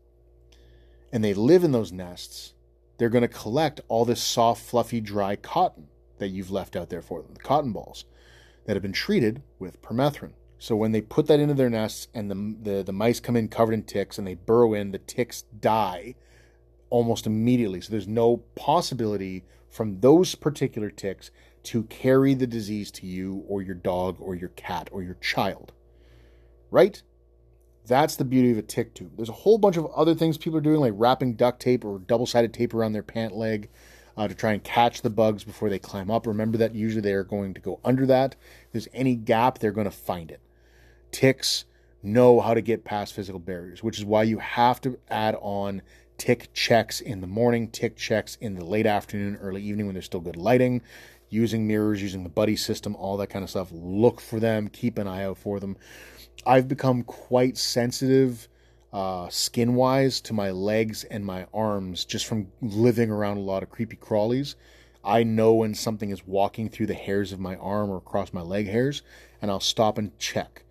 and they live in those nests, they're going to collect all this soft, fluffy, dry cotton that you've left out there for them, the cotton balls that have been treated with permethrin. So when they put that into their nests and the, the, the mice come in covered in ticks and they burrow in, the ticks die almost immediately. So there's no possibility from those particular ticks to carry the disease to you or your dog or your cat or your child. Right? That's the beauty of a tick tube. There's a whole bunch of other things people are doing, like wrapping duct tape or double-sided tape around their pant leg uh, to try and catch the bugs before they climb up. Remember that usually they're going to go under that. If there's any gap, they're going to find it. Ticks know how to get past physical barriers, which is why you have to add on tick checks in the morning, tick checks in the late afternoon, early evening when there's still good lighting, using mirrors, using the buddy system, all that kind of stuff. Look for them, keep an eye out for them. I've become quite sensitive uh, skin-wise to my legs and my arms just from living around a lot of creepy crawlies. I know when something is walking through the hairs of my arm or across my leg hairs, and I'll stop and check.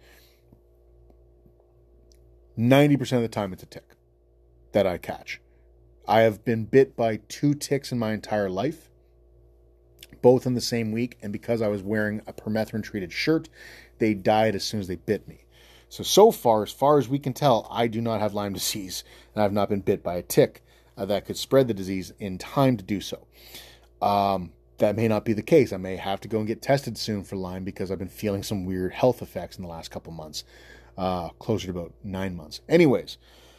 ninety percent of the time it's a tick that I catch. I have been bit by two ticks in my entire life, both in the same week, and because I was wearing a permethrin-treated shirt, they died as soon as they bit me. So, so far, as far as we can tell, I do not have Lyme disease, and I've not been bit by a tick uh, that could spread the disease in time to do so. Um, that may not be the case. I may have to go and get tested soon for Lyme because I've been feeling some weird health effects in the last couple months, uh, closer to about nine months. Anyways,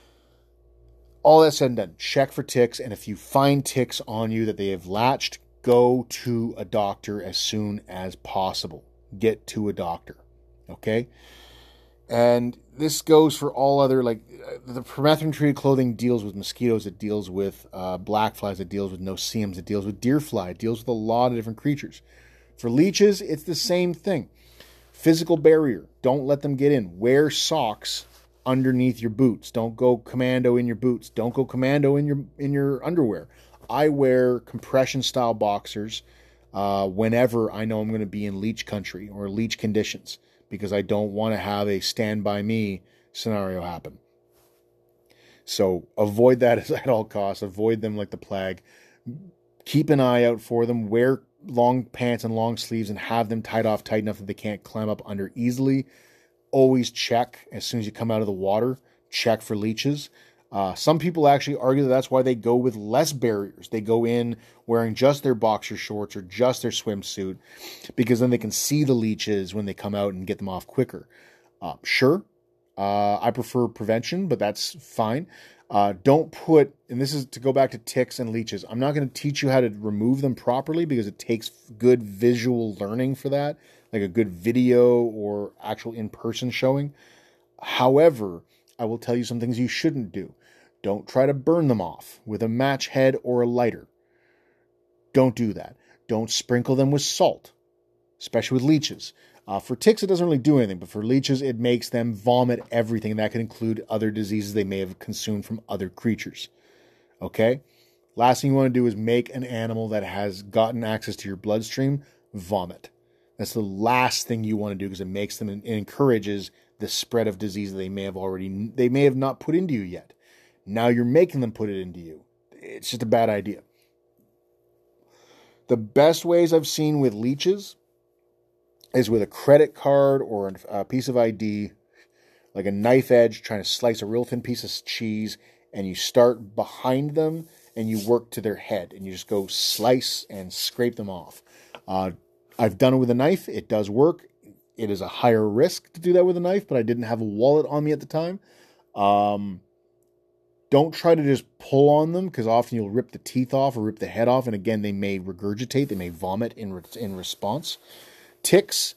all that said and done, check for ticks, and if you find ticks on you that they have latched, go to a doctor as soon as possible. Get to a doctor, okay? And this goes for all other, like, the permethrin-treated clothing deals with mosquitoes, it deals with uh, black flies, it deals with no-see-ums, it deals with deer fly, it deals with a lot of different creatures. For leeches, it's the same thing. Physical barrier, don't let them get in. Wear socks underneath your boots. Don't go commando in your boots. Don't go commando in your in your underwear. I wear compression-style boxers uh, whenever I know I'm going to be in leech country or leech conditions, because I don't want to have a stand by me scenario happen. So avoid that at all costs. Avoid them like the plague. Keep an eye out for them. Wear long pants and long sleeves and have them tied off tight enough that they can't climb up under easily. Always check as soon as you come out of the water. Check for leeches. Uh, some people actually argue that that's why they go with less barriers. They go in wearing just their boxer shorts or just their swimsuit, because then they can see the leeches when they come out and get them off quicker. Uh, sure, uh, I prefer prevention, but that's fine. Uh, don't put, and this is to go back to ticks and leeches, I'm not going to teach you how to remove them properly because it takes good visual learning for that, like a good video or actual in-person showing. However, I will tell you some things you shouldn't do. Don't try to burn them off with a match head or a lighter. Don't do that. Don't sprinkle them with salt, especially with leeches. Uh, for ticks, it doesn't really do anything, but for leeches, it makes them vomit everything, and that can include other diseases they may have consumed from other creatures. Okay? Last thing you want to do is make an animal that has gotten access to your bloodstream vomit. That's the last thing you want to do, because it makes them, it encourages the spread of disease that they may have already, they may have not put into you yet. Now you're making them put it into you. It's just a bad idea. The best ways I've seen with leeches is with a credit card or a piece of I D, like a knife edge, trying to slice a real thin piece of cheese, and you start behind them and you work to their head, and you just go slice and scrape them off. Uh, I've done it with a knife. It does work. It is a higher risk to do that with a knife, but I didn't have a wallet on me at the time. Um, don't try to just pull on them, because often you'll rip the teeth off or rip the head off, and again, they may regurgitate. They may vomit in re- in response. Ticks,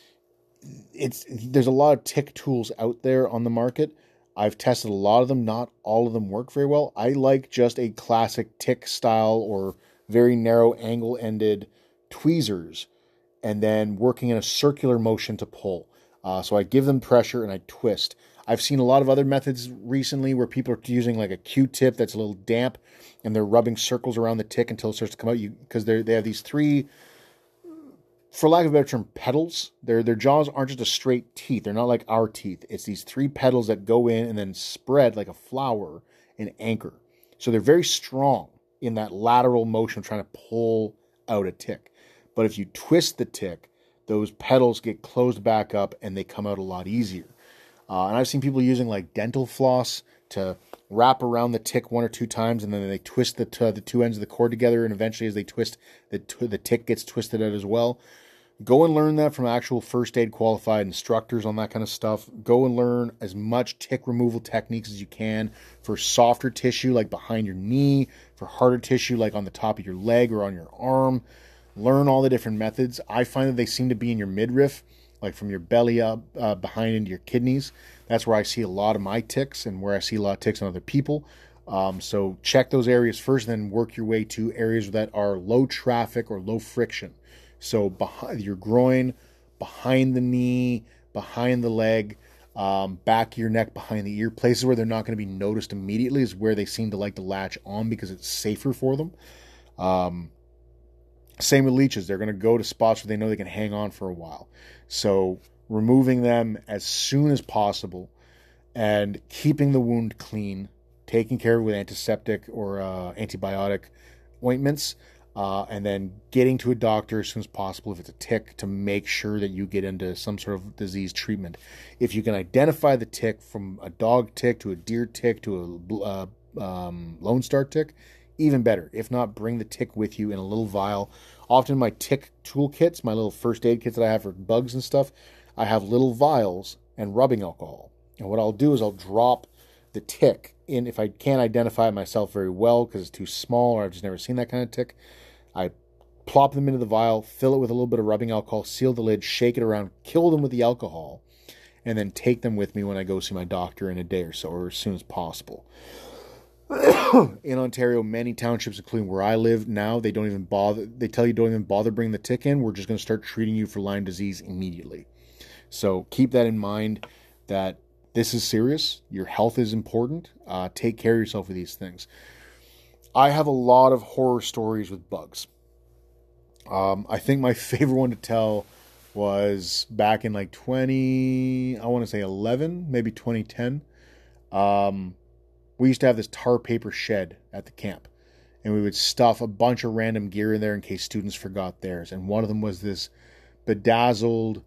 it's there's a lot of tick tools out there on the market. I've tested a lot of them. Not all of them work very well. I like just a classic tick style or very narrow angle-ended tweezers, and then working in a circular motion to pull. Uh, so I give them pressure and I twist. I've seen a lot of other methods recently where people are using like a Q-tip that's a little damp, and they're rubbing circles around the tick until it starts to come out. You because they they have these three, for lack of a better term, petals. Their their jaws aren't just a straight teeth. They're not like our teeth. It's these three petals that go in and then spread like a flower and anchor. So they're very strong in that lateral motion of trying to pull out a tick. But if you twist the tick, those petals get closed back up and they come out a lot easier. Uh, and I've seen people using like dental floss to wrap around the tick one or two times, and then they twist the t- the two ends of the cord together, and eventually as they twist, the, t- the tick gets twisted out as well. Go and learn that from actual first aid qualified instructors on that kind of stuff. Go and learn as much tick removal techniques as you can for softer tissue like behind your knee, for harder tissue like on the top of your leg or on your arm. Learn all the different methods. I find that they seem to be in your midriff, like from your belly up, uh, behind into your kidneys. That's where I see a lot of my ticks and where I see a lot of ticks on other people. Um, so check those areas first, then work your way to areas that are low traffic or low friction. So behind your groin, behind the knee, behind the leg, um, back of your neck, behind the ear, places where they're not going to be noticed immediately is where they seem to like to latch on because it's safer for them. Um, Same with leeches. They're going to go to spots where they know they can hang on for a while. So removing them as soon as possible and keeping the wound clean, taking care of it with antiseptic or uh, antibiotic ointments, uh, and then getting to a doctor as soon as possible if it's a tick to make sure that you get into some sort of disease treatment. If you can identify the tick from a dog tick to a deer tick to a uh, um, Lone Star tick, even better. If not, bring the tick with you in a little vial. Often my tick toolkits, my little first aid kits that I have for bugs and stuff, I have little vials and rubbing alcohol. And what I'll do is I'll drop the tick in, if I can't identify it myself very well because it's too small or I've just never seen that kind of tick, I plop them into the vial, fill it with a little bit of rubbing alcohol, seal the lid, shake it around, kill them with the alcohol, and then take them with me when I go see my doctor in a day or so, or as soon as possible. In Ontario, many townships, including where I live now, they don't even bother. They tell you don't even bother bringing the tick in. We're just going to start treating you for Lyme disease immediately. So keep that in mind, that this is serious. Your health is important. Uh, take care of yourself with these things. I have a lot of horror stories with bugs. Um, I think my favorite one to tell was back in like twenty, I want to say eleven, maybe twenty ten. Um, we used to have this tar paper shed at the camp, and we would stuff a bunch of random gear in there in case students forgot theirs. And one of them was this bedazzled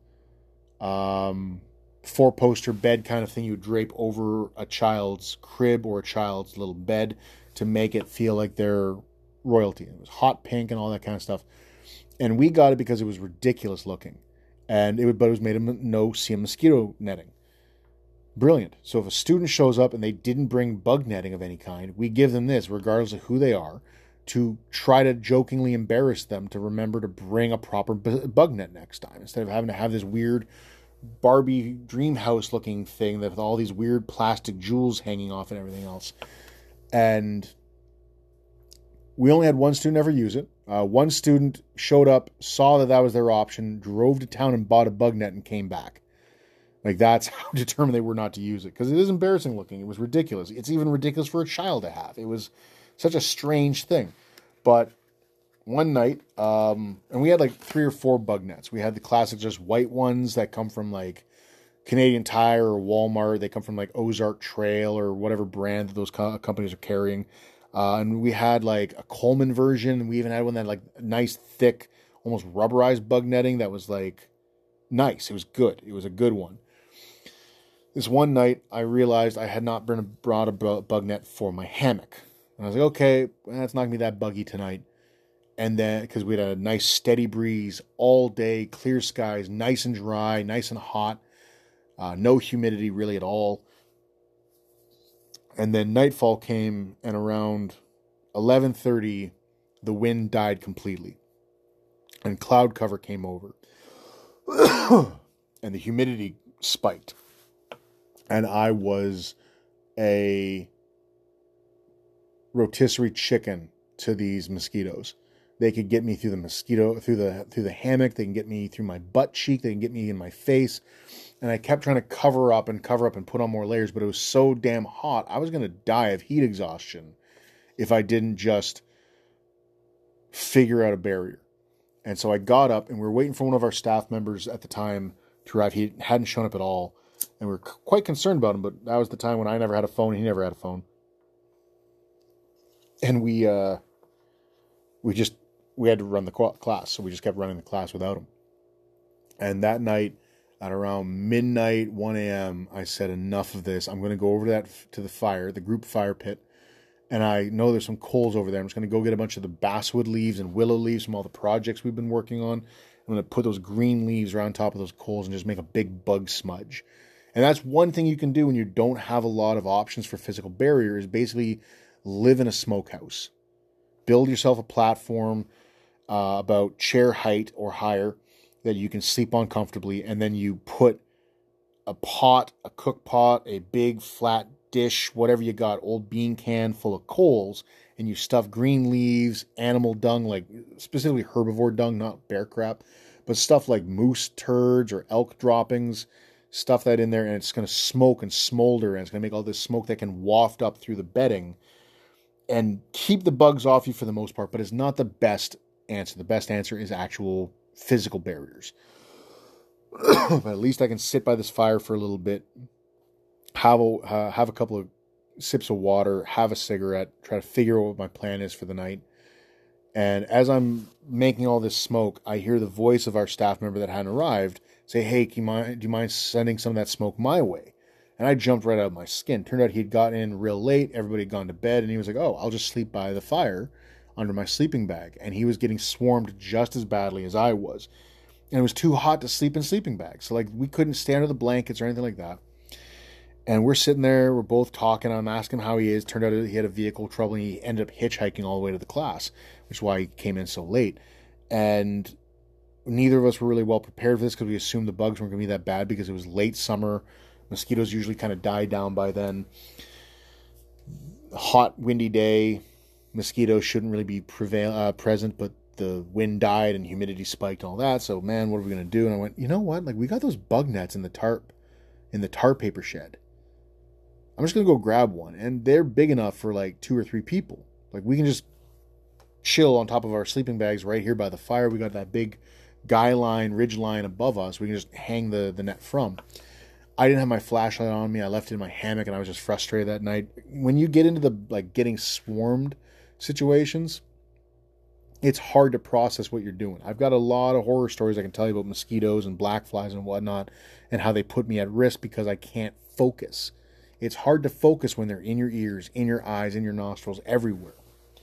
um, four-poster bed kind of thing you would drape over a child's crib or a child's little bed to make it feel like they're royalty. It was hot pink and all that kind of stuff. And we got it because it was ridiculous looking. And it would, but it was made of no-see mosquito netting. Brilliant. So if a student shows up and they didn't bring bug netting of any kind, we give them this, regardless of who they are, to try to jokingly embarrass them to remember to bring a proper bug net next time, instead of having to have this weird Barbie dream house looking thing that with all these weird plastic jewels hanging off and everything else. And we only had one student ever use it. Uh, one student showed up, saw that that was their option, drove to town and bought a bug net and came back. Like, that's how determined they were not to use it. Because it is embarrassing looking. It was ridiculous. It's even ridiculous for a child to have. It was such a strange thing. But one night, um, and we had like three or four bug nets. We had the classic just white ones that come from like Canadian Tire or Walmart. They come from like Ozark Trail or whatever brand that those co- companies are carrying. Uh, and we had like a Coleman version. We even had one that had like nice, thick, almost rubberized bug netting that was like nice. It was good. It was a good one. This one night, I realized I had not brought a bug net for my hammock. And I was like, okay, well, it's not going to be that buggy tonight. And then, because we had a nice steady breeze all day, clear skies, nice and dry, nice and hot, uh, no humidity really at all. And then nightfall came, and around eleven thirty, the wind died completely. And cloud cover came over. And the humidity spiked. And I was a rotisserie chicken to these mosquitoes. They could get me through the mosquito, through the through the hammock. They can get me through my butt cheek. They can get me in my face. And I kept trying to cover up and cover up and put on more layers, but it was so damn hot. I was going to die of heat exhaustion if I didn't just figure out a barrier. And so I got up, and we were waiting for one of our staff members at the time to arrive. He hadn't shown up at all. And we were quite concerned about him, but that was the time when I never had a phone, and he never had a phone. And we uh, we just, we had to run the class, so we just kept running the class without him. And that night, at around midnight, one a.m., I said, enough of this. I'm going to go over to that to the fire, the group fire pit, and I know there's some coals over there. I'm just going to go get a bunch of the basswood leaves and willow leaves from all the projects we've been working on. I'm going to put those green leaves around top of those coals and just make a big bug smudge. And that's one thing you can do when you don't have a lot of options for physical barrier, is basically live in a smokehouse. Build yourself a platform uh, about chair height or higher that you can sleep on comfortably, and then you put a pot, a cook pot, a big flat dish, whatever you got, old bean can full of coals, and you stuff green leaves, animal dung, like specifically herbivore dung, not bear crap, but stuff like moose turds or elk droppings. Stuff that in there, and it's going to smoke and smolder, and it's going to make all this smoke that can waft up through the bedding and keep the bugs off you for the most part, but it's not the best answer. The best answer is actual physical barriers. But at least I can sit by this fire for a little bit, have a, uh, have a couple of sips of water, have a cigarette, try to figure out what my plan is for the night. And as I'm making all this smoke, I hear the voice of our staff member that hadn't arrived say, hey, can you mind, do you mind sending some of that smoke my way? And I jumped right out of my skin. Turned out he'd gotten in real late. Everybody had gone to bed. And he was like, oh, I'll just sleep by the fire under my sleeping bag. And he was getting swarmed just as badly as I was. And it was too hot to sleep in sleeping bags. So, like, we couldn't stay under the blankets or anything like that. And we're sitting there. We're both talking. I'm asking him how he is. Turned out he had a vehicle trouble. And he ended up hitchhiking all the way to the class, which is why he came in so late. And neither of us were really well prepared for this because we assumed the bugs weren't going to be that bad because it was late summer. Mosquitoes usually kind of die down by then. Hot, windy day. Mosquitoes shouldn't really be prevail, uh, present, but the wind died and humidity spiked and all that. So, man, what are we going to do? And I went, you know what? Like, we got those bug nets in the tarp, in the tar paper shed. I'm just going to go grab one. And they're big enough for like two or three people. Like, we can just chill on top of our sleeping bags right here by the fire. We got that big guy line, ridge line above us. We can just hang the, the net from. I didn't have my flashlight on me. I left it in my hammock and I was just frustrated that night. When you get into the like getting swarmed situations, it's hard to process what you're doing. I've got a lot of horror stories I can tell you about mosquitoes and black flies and whatnot and how they put me at risk because I can't focus. It's hard to focus when they're in your ears, in your eyes, in your nostrils, everywhere.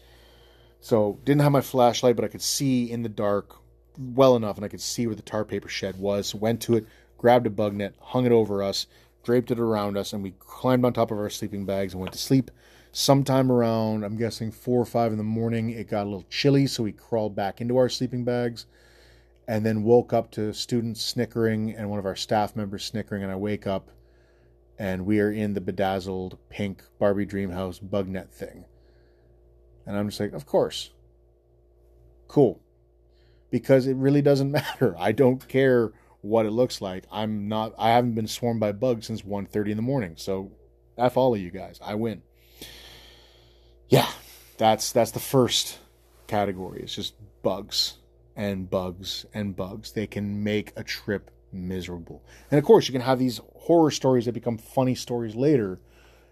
So, didn't have my flashlight, but I could see in the dark well enough, and I could see where the tar paper shed was. So went to it, grabbed a bug net, hung it over us, draped it around us, and we climbed on top of our sleeping bags and went to sleep. Sometime around, I'm guessing, four or five in the morning, it got a little chilly, so we crawled back into our sleeping bags, and then woke up to students snickering and one of our staff members snickering, and I wake up, and we are in the bedazzled pink Barbie Dreamhouse bug net thing. And I'm just like, of course. Cool. Because it really doesn't matter. I don't care what it looks like. I'm not, I haven't been swarmed by bugs since one thirty in the morning. So F all of you guys. I win. Yeah, that's, that's the first category. It's just bugs and bugs and bugs. They can make a trip miserable. And of course, you can have these horror stories that become funny stories later.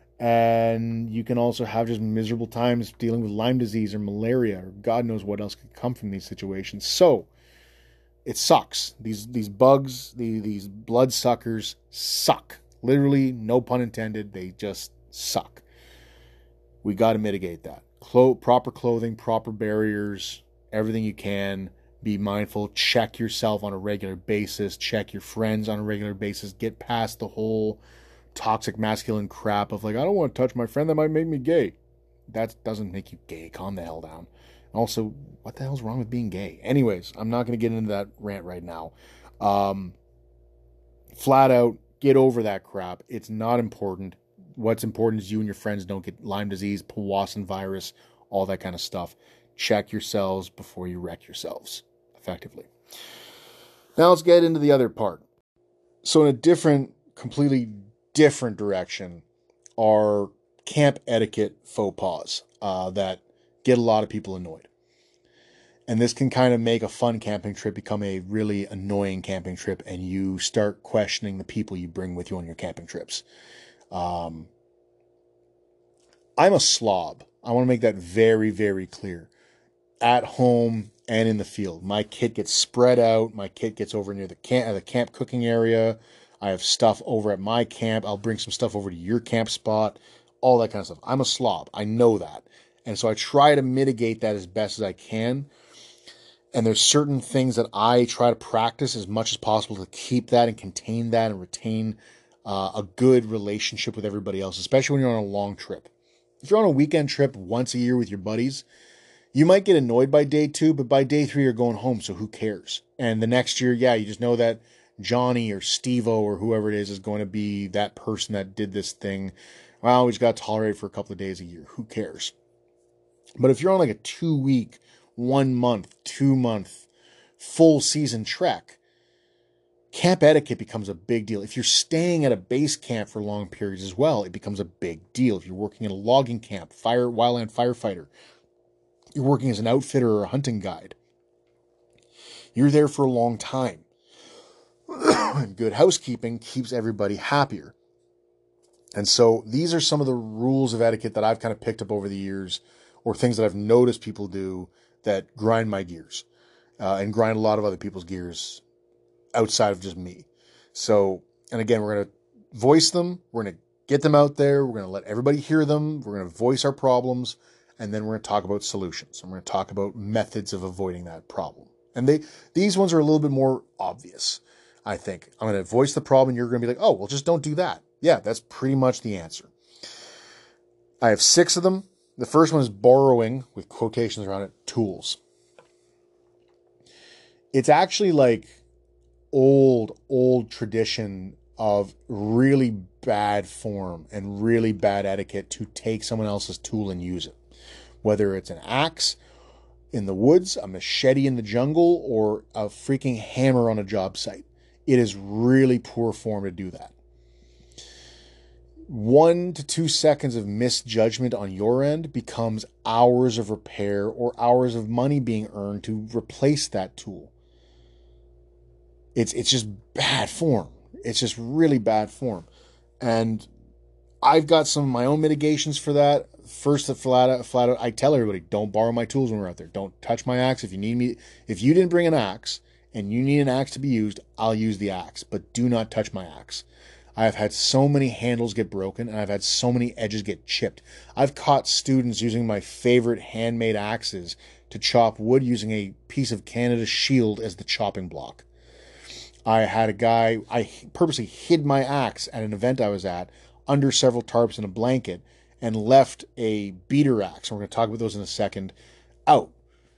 And you can also have just miserable times dealing with Lyme disease or malaria or God knows what else could come from these situations. So it sucks. These these bugs, the, these bloodsuckers suck. Literally, no pun intended. They just suck. We got to mitigate that. Clo- proper clothing, proper barriers, everything you can. Be mindful. Check yourself on a regular basis. Check your friends on a regular basis. Get past the whole toxic masculine crap of like, I don't want to touch my friend, that might make me gay. That doesn't make you gay. Calm the hell down. Also, what the hell's wrong with being gay? Anyways, I'm not going to get into that rant right now. Um, flat out, get over that crap. It's not important. What's important is you and your friends don't get Lyme disease, Powassan virus, all that kind of stuff. Check yourselves before you wreck yourselves, effectively. Now let's get into the other part. So in a different, completely different direction are camp etiquette faux pas uh, that get a lot of people annoyed. And this can kind of make a fun camping trip become a really annoying camping trip, and you start questioning the people you bring with you on your camping trips. Um, I'm a slob. I want to make that very, very clear. At home and in the field. My kit gets spread out. My kit gets over near the camp, the camp cooking area. I have stuff over at my camp. I'll bring some stuff over to your camp spot. All that kind of stuff. I'm a slob. I know that. And so I try to mitigate that as best as I can. And there's certain things that I try to practice as much as possible to keep that and contain that and retain uh, a good relationship with everybody else, especially when you're on a long trip. If you're on a weekend trip once a year with your buddies, you might get annoyed by day two, but by day three, you're going home, so who cares? And the next year, yeah, you just know that Johnny or Steve-O or whoever it is is going to be that person that did this thing. Well, we just got to tolerate it for a couple of days a year. Who cares? But if you're on like a two-week, one-month, two-month, full-season trek, camp etiquette becomes a big deal. If you're staying at a base camp for long periods as well, it becomes a big deal. If you're working in a logging camp, fire, wildland firefighter, you're working as an outfitter or a hunting guide, You're there for a long time. Good housekeeping keeps everybody happier. And so these are some of the rules of etiquette that I've kind of picked up over the years, or things that I've noticed people do that grind my gears, uh, and grind a lot of other people's gears outside of just me. So, and again, we're going to voice them. We're going to get them out there. We're going to let everybody hear them. We're going to voice our problems. And then we're going to talk about solutions. And we're going to talk about methods of avoiding that problem. And they, these ones are a little bit more obvious, I think. I'm going to voice the problem and you're going to be like, oh, well, just don't do that. Yeah, that's pretty much the answer. I have six of them. The first one is borrowing, with quotations around it, tools. It's actually like old, old tradition of really bad form and really bad etiquette to take someone else's tool and use it. Whether it's an axe in the woods, a machete in the jungle, or a freaking hammer on a job site. It is really poor form to do that. One to two seconds of misjudgment on your end becomes hours of repair or hours of money being earned to replace that tool. It's it's just bad form. It's just really bad form. And I've got some of my own mitigations for that. First, flat out, flat out, I tell everybody, don't borrow my tools when we're out there. Don't touch my axe. If you need me, if you didn't bring an axe and you need an axe to be used, I'll use the axe, but do not touch my axe. I've had so many handles get broken, and I've had so many edges get chipped. I've caught students using my favorite handmade axes to chop wood using a piece of Canada Shield as the chopping block. I had a guy, I purposely hid my axe at an event I was at under several tarps and a blanket and left a beater axe, and we're going to talk about those in a second, out.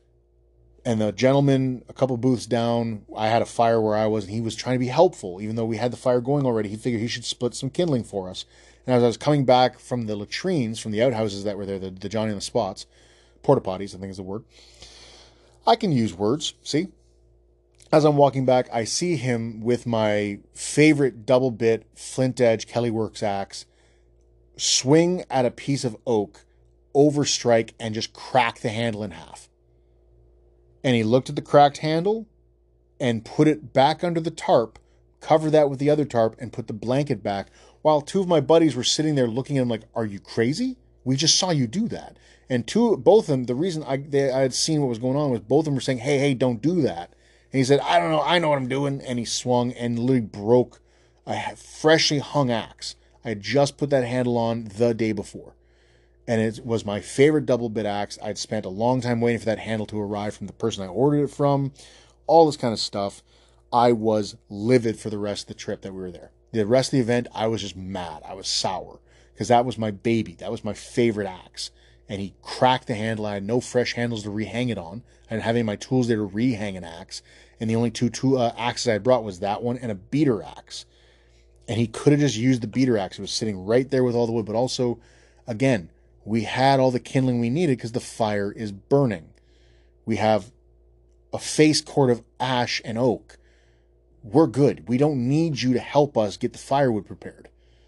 And the gentleman, a couple booths down, I had a fire where I was, and he was trying to be helpful. Even though we had the fire going already, he figured he should split some kindling for us. And as I was coming back from the latrines, from the outhouses that were there, the, the Johnny on the spots, porta potties, I think is the word. I can use words, see? As I'm walking back, I see him with my favorite double bit flint edge Kelly Works axe swing at a piece of oak, overstrike, and just crack the handle in half. And he looked at the cracked handle and put it back under the tarp, covered that with the other tarp, and put the blanket back, while two of my buddies were sitting there looking at him like, are you crazy? We just saw you do that. And two, both of them, the reason I, they, I had seen what was going on was both of them were saying, hey, hey, don't do that. And he said, I don't know, I know what I'm doing. And he swung and literally broke a freshly hung axe. I had just put that handle on the day before. And it was my favorite double bit axe. I'd spent a long time waiting for that handle to arrive from the person I ordered it from. All this kind of stuff. I was livid for the rest of the trip that we were there. The rest of the event, I was just mad. I was sour. Because that was my baby. That was my favorite axe. And he cracked the handle. I had no fresh handles to rehang it on. I didn't have any of my tools there to rehang an axe. And the only two, two uh, axes I brought was that one and a beater axe. And he could have just used the beater axe. It was sitting right there with all the wood. But also, again, we had all the kindling we needed because the fire is burning. We have a face cord of ash and oak. We're good. We don't need you to help us get the firewood prepared.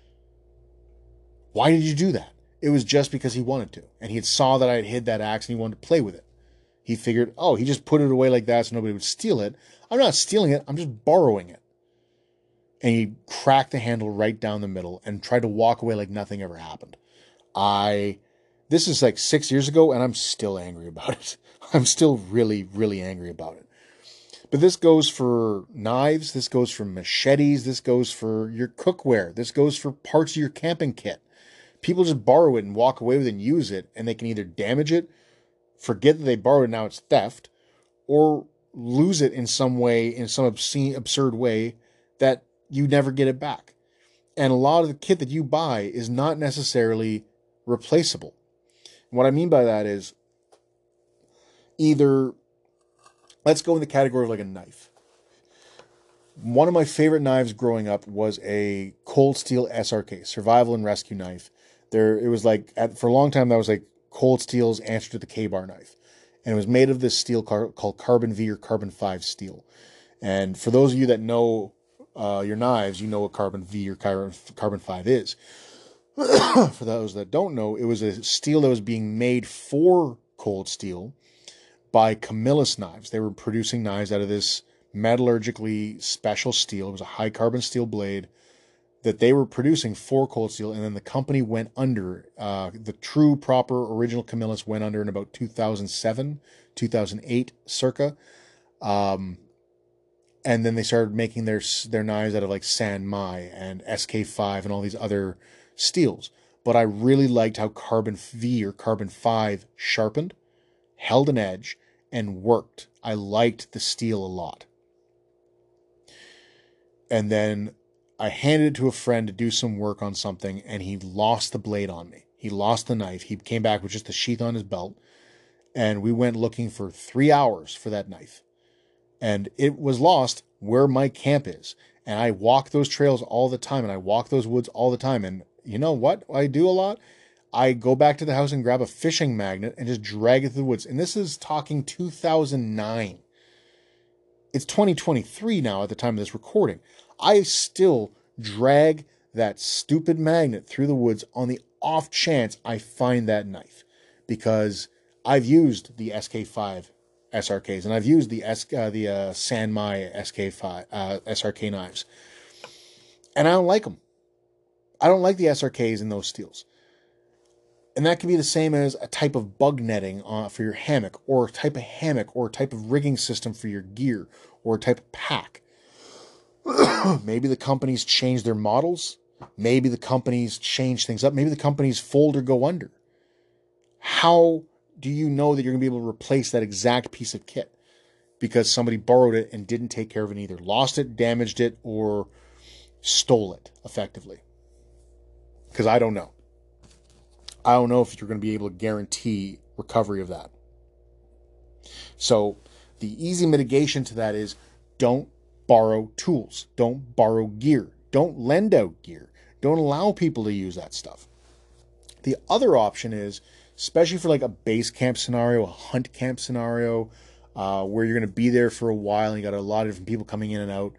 Why did you do that? It was just because he wanted to. And he had saw that I had hid that axe and he wanted to play with it. He figured, oh, he just put it away like that so nobody would steal it. I'm not stealing it. I'm just borrowing it. And he cracked the handle right down the middle and tried to walk away like nothing ever happened. I, this is like six years ago and I'm still angry about it. I'm still really, really angry about it. But this goes for knives. This goes for machetes. This goes for your cookware. This goes for parts of your camping kit. People just borrow it and walk away with it and use it, and they can either damage it, forget that they borrowed it, now it's theft, or lose it in some way, in some obscene, absurd way that you never get it back. And a lot of the kit that you buy is not necessarily replaceable. And what I mean by that is either, let's go in the category of like a knife. One of my favorite knives growing up was a Cold Steel S R K, survival and rescue knife. There, it was like, at, for a long time, that was like Cold Steel's answer to the K-Bar knife. And it was made of this steel car, called Carbon V or Carbon five steel. And for those of you that know uh, your knives, you know what Carbon V or Carbon five is. For those that don't know, it was a steel that was being made for Cold Steel, by Camillus Knives. They were producing knives out of this metallurgically special steel. It was a high carbon steel blade that they were producing for Cold Steel, and then the company went under. Uh, the true, proper, original Camillus went under in about two thousand seven, two thousand eight, circa. Um, and then they started making their their knives out of like San Mai and S K five and all these other steels. But I really liked how Carbon V or Carbon five sharpened, held an edge, and worked. I liked the steel a lot. And then I handed it to a friend to do some work on something, and he lost the blade on me. He lost the knife. He came back with just the sheath on his belt, and we went looking for three hours for that knife. And it was lost where my camp is. And I walk those trails all the time, and I walk those woods all the time. And you know what I do a lot? I go back to the house and grab a fishing magnet and just drag it through the woods. And this is talking two thousand nine. It's twenty twenty-three now at the time of this recording. I still drag that stupid magnet through the woods on the off chance I find that knife, because I've used the S K five S R Ks and I've used the S, uh, the uh, San Mai S K five uh, S R K knives, and I don't like them. I don't like the S R Ks in those steels. And that can be the same as a type of bug netting uh, for your hammock, or a type of hammock, or a type of rigging system for your gear, or a type of pack. Maybe the companies change their models. Maybe the companies change things up. Maybe the companies fold or go under. How do you know that you're going to be able to replace that exact piece of kit? Because somebody borrowed it and didn't take care of it, either lost it, damaged it, or stole it effectively. Because I don't know. I don't know if you're going to be able to guarantee recovery of that. So the easy mitigation to that is don't borrow tools. Don't borrow gear. Don't lend out gear. Don't allow people to use that stuff. The other option is, especially for like a base camp scenario, a hunt camp scenario, uh, where you're going to be there for a while and you got a lot of different people coming in and out,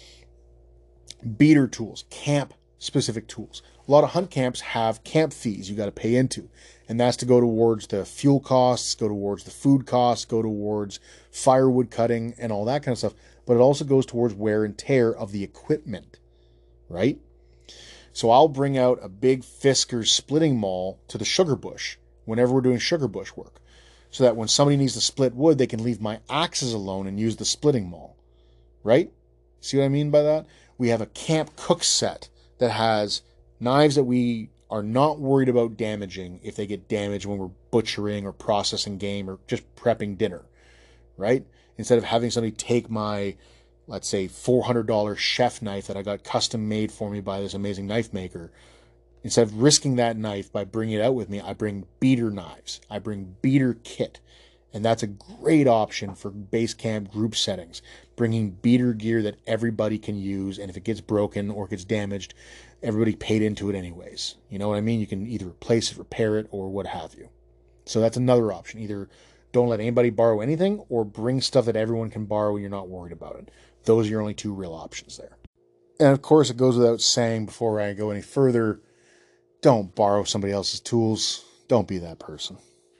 beater tools, camp specific tools. A lot of hunt camps have camp fees you got to pay into, and that's to go towards the fuel costs, go towards the food costs, go towards firewood cutting and all that kind of stuff. But it also goes towards wear and tear of the equipment, right? So I'll bring out a big Fiskars splitting maul to the sugar bush whenever we're doing sugar bush work, so that when somebody needs to split wood, they can leave my axes alone and use the splitting maul, right? See what I mean by that? We have a camp cook set that has knives that we are not worried about damaging if they get damaged when we're butchering or processing game or just prepping dinner, right? Instead of having somebody take my, let's say, four hundred dollars chef knife that I got custom made for me by this amazing knife maker, instead of risking that knife by bringing it out with me, I bring beater knives. I bring beater kit. And that's a great option for base camp group settings. Bringing beater gear that everybody can use, and if it gets broken or gets damaged, everybody paid into it anyways. You know what I mean? You can either replace it, repair it, or what have you. So that's another option. Either don't let anybody borrow anything, or bring stuff that everyone can borrow and you're not worried about it. Those are your only two real options there. And of course, it goes without saying, before I go any further, don't borrow somebody else's tools. Don't be that person.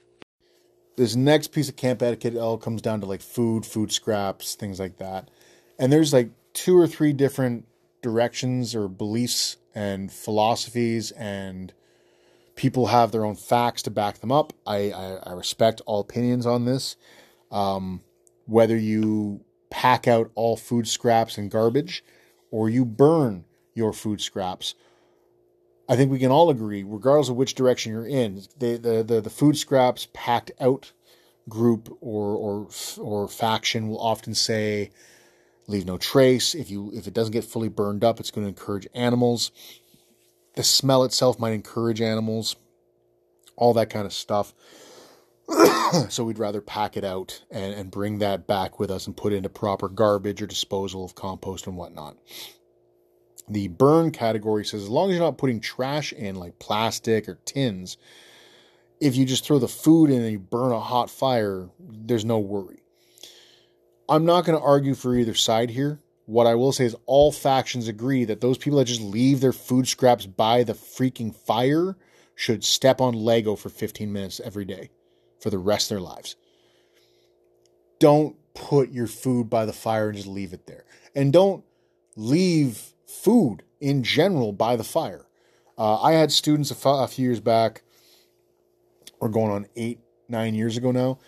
This next piece of camp etiquette all comes down to like food, food scraps, things like that. And there's like two or three different directions or beliefs and philosophies, and people have their own facts to back them up. I, I, I respect all opinions on this. Um, whether you pack out all food scraps and garbage, or you burn your food scraps, I think we can all agree, regardless of which direction you're in, the the the, the food scraps packed out group or or or faction will often say, leave no trace. If you if it doesn't get fully burned up, it's going to encourage animals. The smell itself might encourage animals. All that kind of stuff. So we'd rather pack it out and, and bring that back with us and put it into proper garbage or disposal of compost and whatnot. The burn category says, as long as you're not putting trash in like plastic or tins, if you just throw the food in and you burn a hot fire, there's no worry. I'm not going to argue for either side here. What I will say is all factions agree that those people that just leave their food scraps by the freaking fire should step on Lego for fifteen minutes every day for the rest of their lives. don't put your food by the fire and just leave it there. And don't leave food in general by the fire. Uh, I had students a, f- a few years back, or going on eight, nine years ago now.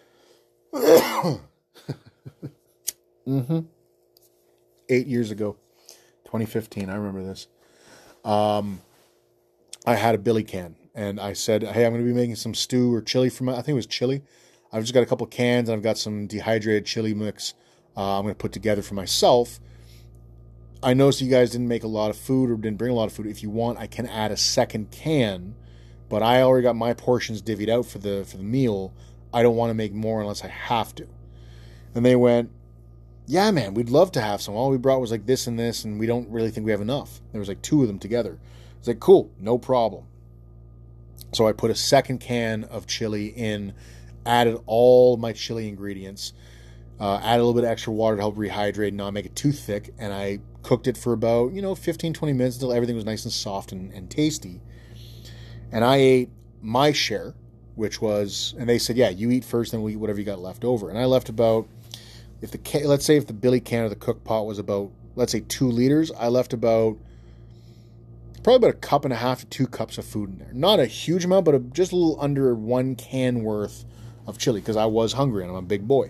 mm-hmm. Eight years ago, twenty fifteen, I remember this. Um, I had a billy can, and I said, hey, I'm going to be making some stew or chili for my, I think it was chili. I've just got a couple cans, and I've got some dehydrated chili mix uh, I'm going to put together for myself. I noticed you guys didn't make a lot of food or didn't bring a lot of food. If you want, I can add a second can, but I already got my portions divvied out for the for the meal. I don't want to make more unless I have to. And they went, yeah, man, we'd love to have some. All we brought was like this and this, and we don't really think we have enough. There was like two of them together. It's like, cool, no problem. So I put a second can of chili in, added all my chili ingredients, uh, added a little bit of extra water to help rehydrate and not make it too thick, and I cooked it for about, you know, fifteen, twenty minutes until everything was nice and soft and, and tasty. And I ate my share, which was, and they said, yeah, you eat first, then we'll eat whatever you got left over. And I left about, if the can, let's say if the billy can or the cook pot was about, let's say two liters, I left about, probably about a cup and a half to two cups of food in there. Not a huge amount, but a, just a little under one can worth of chili, because I was hungry and I'm a big boy.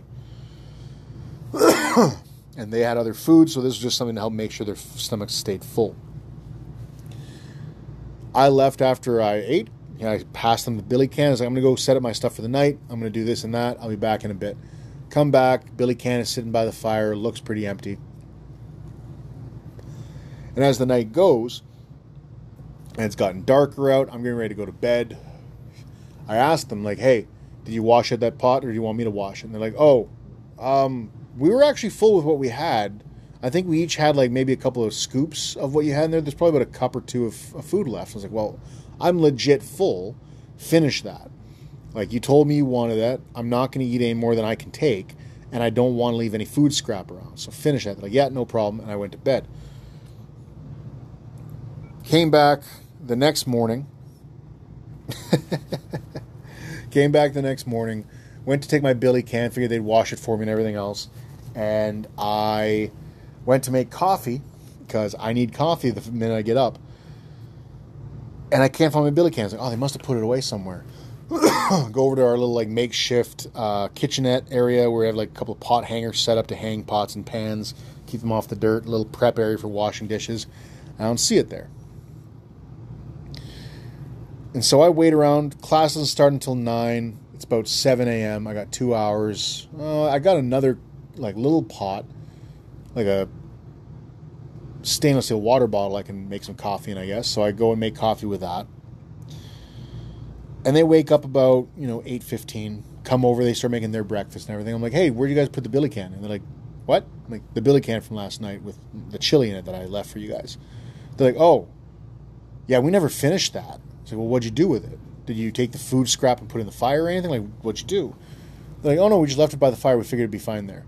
And they had other food, so this was just something to help make sure their stomachs stayed full. I left after I ate. You know, I passed them the billy can. I was like, I'm going to go set up my stuff for the night. I'm going to do this and that. I'll be back in a bit. Come back. Billy can is sitting by the fire. Looks pretty empty. And as the night goes, and it's gotten darker out, I'm getting ready to go to bed. I asked them, like, hey, did you wash out that pot, or do you want me to wash it? And they're like, oh, um... we were actually full with what we had. I think we each had like maybe a couple of scoops of what you had in there. There's probably about a cup or two of, of food left. I was like, well, I'm legit full. Finish that. Like, you told me you wanted that. I'm not going to eat any more than I can take, and I don't want to leave any food scrap around. So finish that. They're like, yeah, no problem. And I went to bed. Came back the next morning. Came back the next morning. Went to take my billy can. Figured they'd wash it for me and everything else. And I went to make coffee, because I need coffee the minute I get up. And I can't find my billy can. I was like, oh, they must have put it away somewhere. Go over to our little like makeshift uh, kitchenette area where we have like a couple of pot hangers set up to hang pots and pans, keep them off the dirt, a little prep area for washing dishes. I don't see it there. And so I wait around. Class doesn't start until nine. It's about seven a.m. I got two hours. Uh, I got another like little pot, like a stainless steel water bottle I can make some coffee in, I guess. So I go and make coffee with that. And they wake up about, you know, eight fifteen, come over, they start making their breakfast and everything. I'm like, hey, where'd you guys put the billy can? And they're like, what? I'm like, the billy can from last night with the chili in it that I left for you guys. They're like, oh, yeah, we never finished that. I was like, well, what'd you do with it? Did you take the food scrap and put it in the fire or anything? Like, what'd you do? They're like, oh, no, we just left it by the fire. We figured it'd be fine there.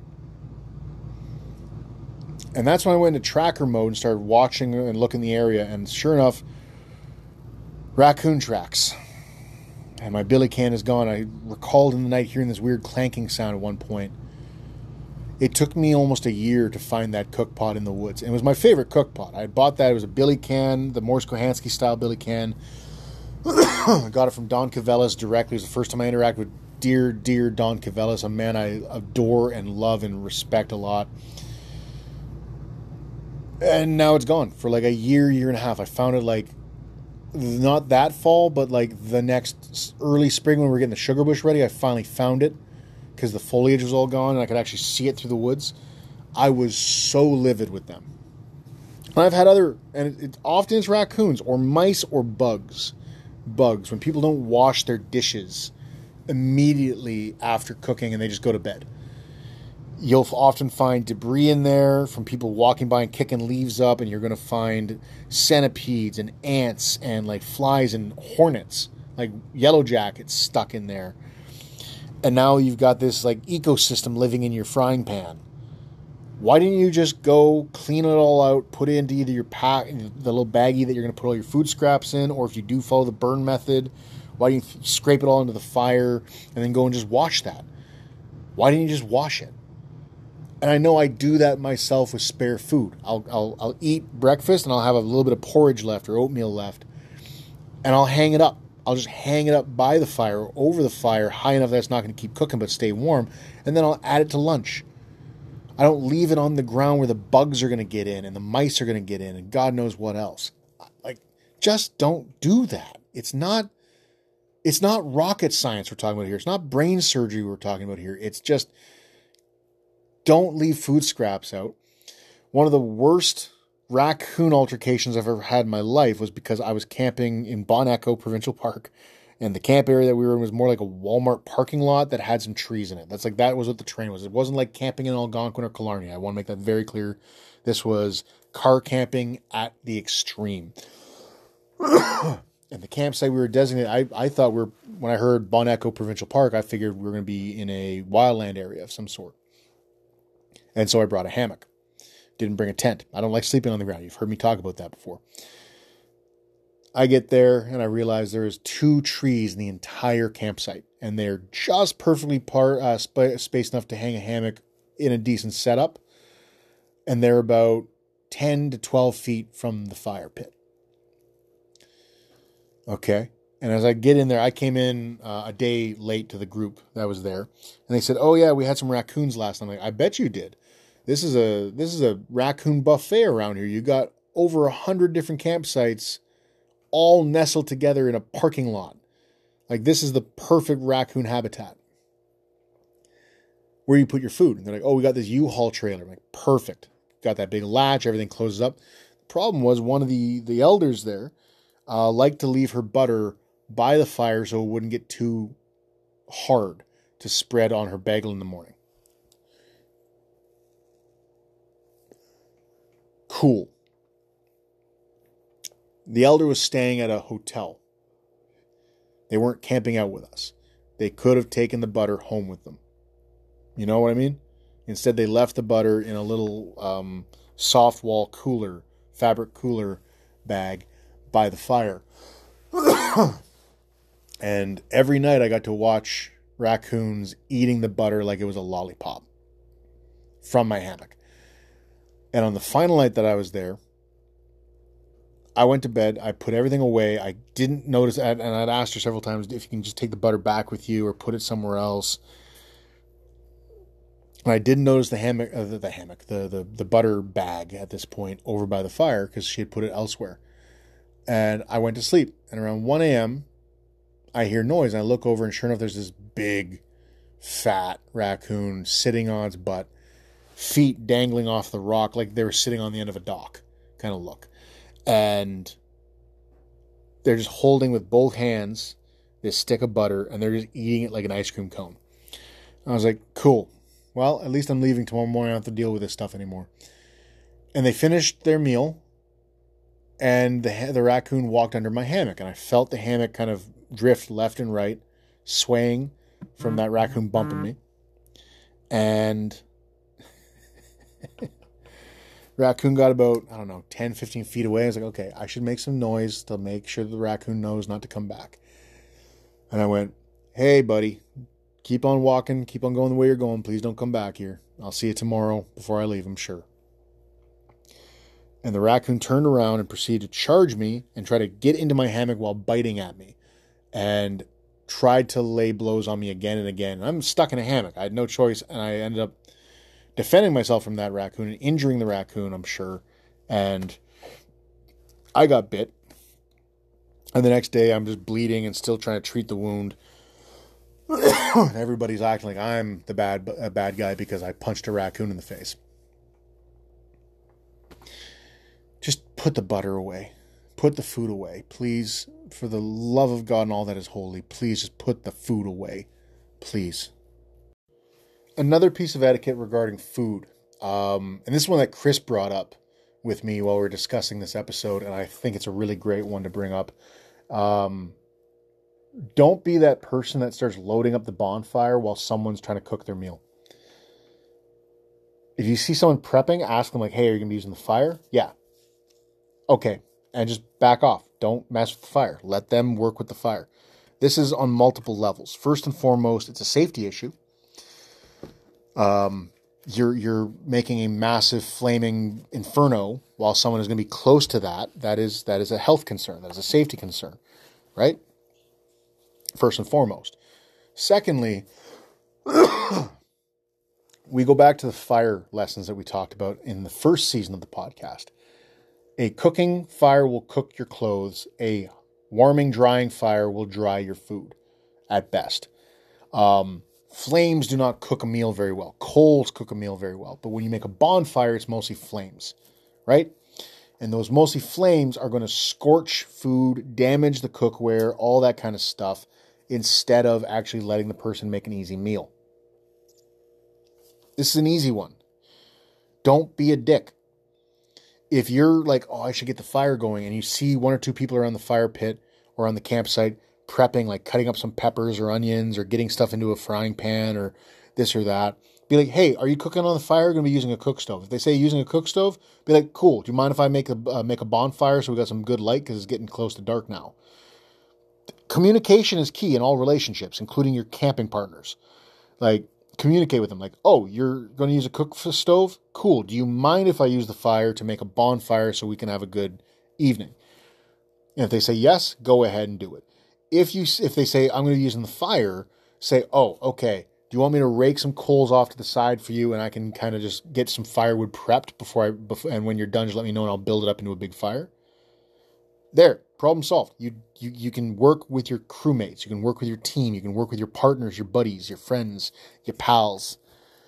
And that's when I went into tracker mode and started watching and looking the area. And sure enough, raccoon tracks. And my billy can is gone. I recalled in the night hearing this weird clanking sound at one point. It took me almost a year to find that cook pot in the woods. And it was my favorite cook pot. I had bought that. It was a billy can, the Morse Kohansky style billy can. I got it from Don Cavellis directly. It was the first time I interacted with dear, dear Don Cavellis, a man I adore and love and respect a lot. And now it's gone for like a year, year and a half. I found it like, not that fall, but like the next early spring when we were getting the sugar bush ready, I finally found it because the foliage was all gone and I could actually see it through the woods. I was so livid with them. And I've had other, and it, it often it's raccoons or mice or bugs. Bugs, when people don't wash their dishes immediately after cooking and they just go to bed. You'll often find debris in there from people walking by and kicking leaves up, and you're going to find centipedes and ants and like flies and hornets, like yellow jackets stuck in there. And now you've got this like ecosystem living in your frying pan. Why didn't you just go clean it all out, put it into either your pack, the little baggie that you're going to put all your food scraps in, or if you do follow the burn method, why don't you scrape it all into the fire and then go and just wash that? Why didn't you just wash it? And I know I do that myself with spare food. I'll, I'll, I'll eat breakfast and I'll have a little bit of porridge left or oatmeal left. And I'll hang it up. I'll just hang it up by the fire or over the fire high enough that it's not going to keep cooking but stay warm. And then I'll add it to lunch. I don't leave it on the ground where the bugs are going to get in and the mice are going to get in and God knows what else. Like, just don't do that. It's not, it's not rocket science we're talking about here. It's not brain surgery we're talking about here. It's just, don't leave food scraps out. One of the worst raccoon altercations I've ever had in my life was because I was camping in Bon Echo Provincial Park, and the camp area that we were in was more like a Walmart parking lot that had some trees in it. That's like, that was what the terrain was. It wasn't like camping in Algonquin or Killarney. I want to make that very clear. This was car camping at the extreme. And the campsite we were designated, I, I thought we were, when I heard Bon Echo Provincial Park, I figured we were going to be in a wildland area of some sort. And so I brought a hammock. Didn't bring a tent. I don't like sleeping on the ground. You've heard me talk about that before. I get there and I realize there is two trees in the entire campsite. And they're just perfectly par, uh, sp- spaced enough to hang a hammock in a decent setup. And they're about ten to twelve feet from the fire pit. Okay. And as I get in there, I came in uh, a day late to the group that was there. And they said, oh yeah, we had some raccoons last night. I'm like, I bet you did. This is a this is a raccoon buffet around here. You got over a hundred different campsites all nestled together in a parking lot. Like, this is the perfect raccoon habitat. Where do you put your food? And they're like, oh, we got this U-Haul trailer. I'm like, perfect. Got that big latch, everything closes up. The problem was one of the, the elders there uh, liked to leave her butter by the fire so it wouldn't get too hard to spread on her bagel in the morning. Cool. The elder was staying at a hotel. They weren't camping out with us. They could have taken the butter home with them. You know what I mean? Instead, they left the butter in a little um, soft wall cooler, fabric cooler bag by the fire. And every night I got to watch raccoons eating the butter like it was a lollipop from my hammock. And on the final night that I was there, I went to bed. I put everything away. I didn't notice, and I'd asked her several times if you can just take the butter back with you or put it somewhere else. And I didn't notice the hammock, uh, the, the hammock, the, the the butter bag at this point over by the fire because she had put it elsewhere. And I went to sleep. And around one a.m., I hear noise. And I look over, and sure enough, there's this big, fat raccoon sitting on its butt, feet dangling off the rock like they were sitting on the end of a dock kind of look. And they're just holding with both hands this stick of butter, and they're just eating it like an ice cream cone. I was like, cool. Well, at least I'm leaving tomorrow morning. I don't have to deal with this stuff anymore. And they finished their meal, and the the raccoon walked under my hammock, and I felt the hammock kind of drift left and right, swaying from that raccoon bumping me. And raccoon got about, I don't know, ten, fifteen feet away. I was like, okay, I should make some noise to make sure the raccoon knows not to come back. And I went, hey, buddy, keep on walking, keep on going the way you're going. Please don't come back here. I'll see you tomorrow before I leave, I'm sure. And the raccoon turned around and proceeded to charge me and try to get into my hammock while biting at me. And tried to lay blows on me again and again. I'm stuck in a hammock. I had no choice, and I ended up defending myself from that raccoon and injuring the raccoon, I'm sure. And I got bit. And the next day, I'm just bleeding and still trying to treat the wound. Everybody's acting like I'm the bad, a bad guy because I punched a raccoon in the face. Just put the butter away. Put the food away. Please, for the love of God and all that is holy, please just put the food away. Please. Another piece of etiquette regarding food, um, and this is one that Chris brought up with me while we were discussing this episode, and I think it's a really great one to bring up. Um, don't be that person that starts loading up the bonfire while someone's trying to cook their meal. If you see someone prepping, ask them like, hey, are you going to be using the fire? Yeah. Okay. And just back off. Don't mess with the fire. Let them work with the fire. This is on multiple levels. First and foremost, it's a safety issue. Um, you're you're making a massive flaming inferno while someone is going to be close to that. That is that is a health concern. That is a safety concern, right? First and foremost. Secondly, we go back to the fire lessons that we talked about in the first season of the podcast. A cooking fire will cook your clothes. A warming, drying fire will dry your food at best. Um, flames do not cook a meal very well. Coals cook a meal very well. But when you make a bonfire, it's mostly flames, right? And those mostly flames are going to scorch food, damage the cookware, all that kind of stuff, instead of actually letting the person make an easy meal. This is an easy one. Don't be a dick. If you're like, oh, I should get the fire going, and you see one or two people around the fire pit or on the campsite prepping, like cutting up some peppers or onions or getting stuff into a frying pan or this or that, be like, hey, are you cooking on the fire? You're going to be using a cook stove. If they say using a cook stove, be like, cool. Do you mind if I make a, uh, make a bonfire so we got some good light because it's getting close to dark now? Communication is key in all relationships, including your camping partners. Like, communicate with them like, oh, you're going to use a cook stove? Cool. Do you mind if I use the fire to make a bonfire so we can have a good evening? And if they say yes, go ahead and do it. If you if they say, I'm going to be using the fire, say, oh, okay. Do you want me to rake some coals off to the side for you and I can kind of just get some firewood prepped before I, before, and when you're done, just let me know and I'll build it up into a big fire? There, problem solved. You, you you can work with your crewmates. You can work with your team. You can work with your partners, your buddies, your friends, your pals.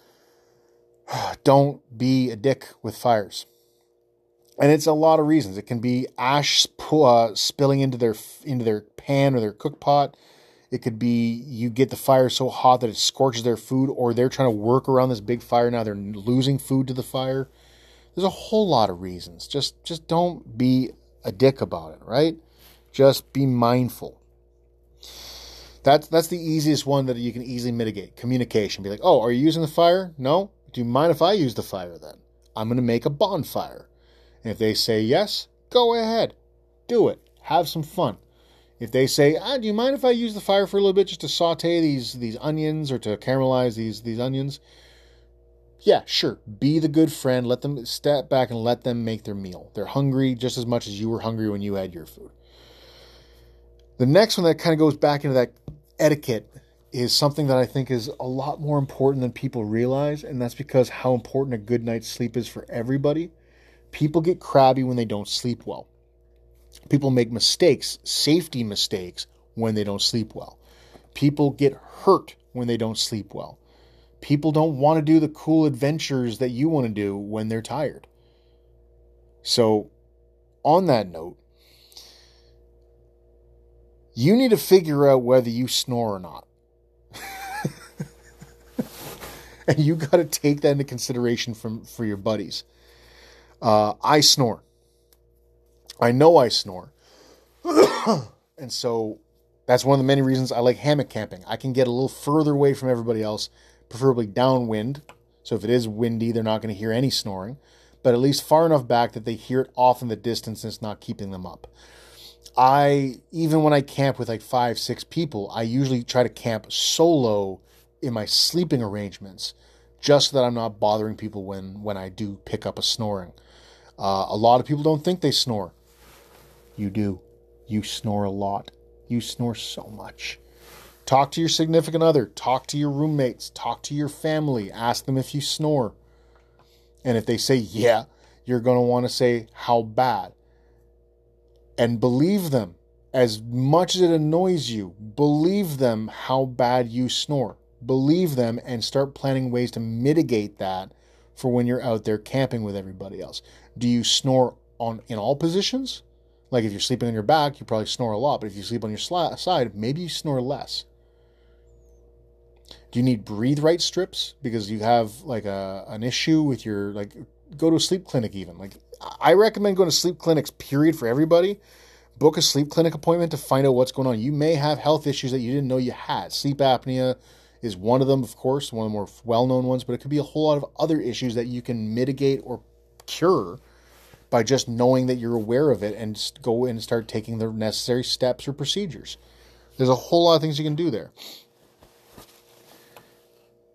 Don't be a dick with fires. And it's a lot of reasons. It can be ash uh, spilling into their into their pan or their cook pot. It could be you get the fire so hot that it scorches their food, or they're trying to work around this big fire. Now they're losing food to the fire. There's a whole lot of reasons. Just just don't be a dick about it, right? Just be mindful. That's that's the easiest one that you can easily mitigate. Communication. Be like, oh, are you using the fire? No? Do you mind if I use the fire then? I'm going to make a bonfire. And if they say yes, go ahead. Do it. Have some fun. If they say, ah, do you mind if I use the fire for a little bit just to saute these these onions or to caramelize these these onions? Yeah, sure. Be the good friend. Let them step back and let them make their meal. They're hungry just as much as you were hungry when you had your food. The next one that kind of goes back into that etiquette is something that I think is a lot more important than people realize, and that's because how important a good night's sleep is for everybody. People get crabby when they don't sleep well. People make mistakes, safety mistakes, when they don't sleep well. People get hurt when they don't sleep well. People don't want to do the cool adventures that you want to do when they're tired. So, on that note, you need to figure out whether you snore or not. And you got to take that into consideration from, for your buddies. Uh, I snore. I know I snore. And so that's one of the many reasons I like hammock camping. I can get a little further away from everybody else, preferably downwind. So if it is windy, they're not going to hear any snoring, but at least far enough back that they hear it off in the distance and it's not keeping them up. I, even when I camp with like five, six people, I usually try to camp solo in my sleeping arrangements, just so that I'm not bothering people when, when I do pick up a snoring. Uh, a lot of people don't think they snore. You do. You snore a lot. You snore so much. Talk to your significant other. Talk to your roommates. Talk to your family. Ask them if you snore. And if they say, yeah, you're going to want to say, how bad? And believe them. As much as it annoys you, believe them how bad you snore. Believe them and start planning ways to mitigate that for when you're out there camping with everybody else. Do you snore on in all positions? Like if you're sleeping on your back, you probably snore a lot. But if you sleep on your sli- side, maybe you snore less. Do you need breathe right strips because you have like a an issue with your, like, go to a sleep clinic even. Like, I recommend going to sleep clinics, period, for everybody. Book a sleep clinic appointment to find out what's going on. You may have health issues that you didn't know you had. Sleep apnea is one of them, of course, one of the more well-known ones, but it could be a whole lot of other issues that you can mitigate or cure by just knowing that you're aware of it and just go in and start taking the necessary steps or procedures. There's a whole lot of things you can do there.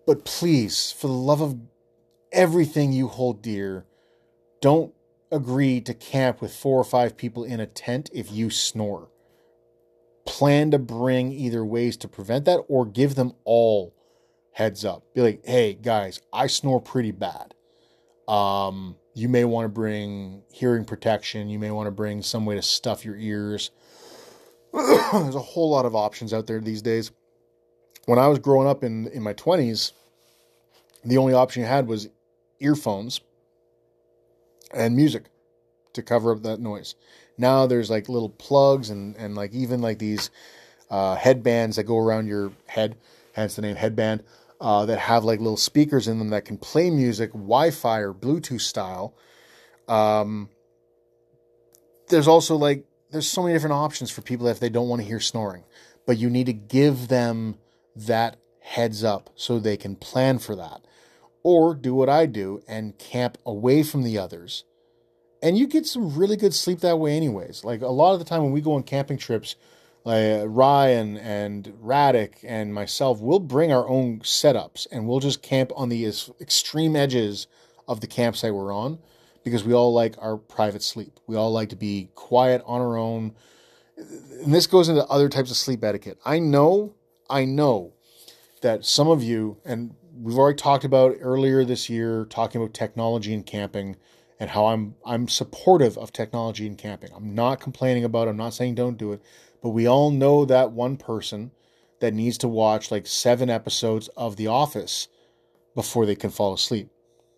But please, for the love of everything you hold dear, don't agree to camp with four or five people in a tent if you snore. Plan to bring either ways to prevent that, or give them all heads up. Be like, hey guys, I snore pretty bad. Um, you may want to bring hearing protection. You may want to bring some way to stuff your ears. There's a whole lot of options out there these days. When I was growing up in, in my twenties, the only option you had was earphones and music to cover up that noise. Now there's like little plugs and, and like even like these uh, headbands that go around your head, hence the name headband, uh, that have like little speakers in them that can play music, Wi-Fi or Bluetooth style. Um, there's also like, there's so many different options for people if they don't want to hear snoring, but you need to give them that heads up so they can plan for that. Or do what I do and camp away from the others. And you get some really good sleep that way anyways. Like a lot of the time when we go on camping trips, like Ryan and Radek and myself, we'll bring our own setups and we'll just camp on the extreme edges of the campsite we're on, because we all like our private sleep. We all like to be quiet on our own. And this goes into other types of sleep etiquette. I know, I know that some of you, and we've already talked about earlier this year, talking about technology and camping and how I'm I'm supportive of technology and camping. I'm not complaining about it. I'm not saying don't do it. But we all know that one person that needs to watch like seven episodes of The Office before they can fall asleep.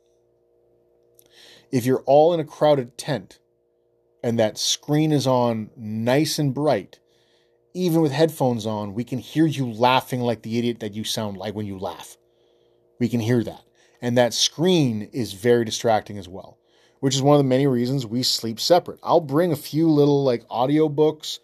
If you're all in a crowded tent and that screen is on nice and bright, even with headphones on, we can hear you laughing like the idiot that you sound like when you laugh. We can hear that. And that screen is very distracting as well, which is one of the many reasons we sleep separate. I'll bring a few little like audio books,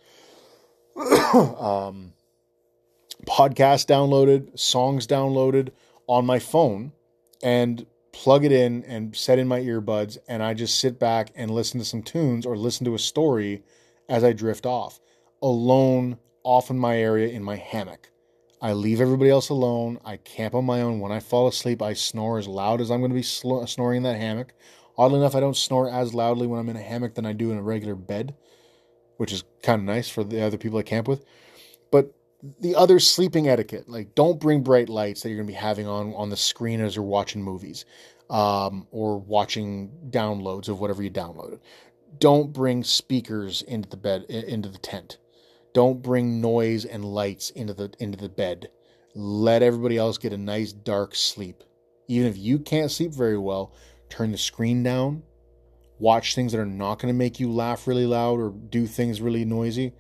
um, podcasts downloaded, songs downloaded on my phone, and plug it in and set in my earbuds, and I just sit back and listen to some tunes or listen to a story as I drift off, alone, off in my area in my hammock. I leave everybody else alone. I camp on my own. When I fall asleep, I snore as loud as I'm going to be sl- snoring in that hammock. Oddly enough, I don't snore as loudly when I'm in a hammock than I do in a regular bed, which is kind of nice for the other people I camp with. But the other sleeping etiquette, like don't bring bright lights that you're going to be having on, on the screen as you're watching movies, um, or watching downloads of whatever you downloaded. Don't bring speakers into the bed, into the tent. Don't bring noise and lights into the, into the bed. Let everybody else get a nice dark sleep. Even if you can't sleep very well, turn the screen down. Watch things that are not going to make you laugh really loud or do things really noisy.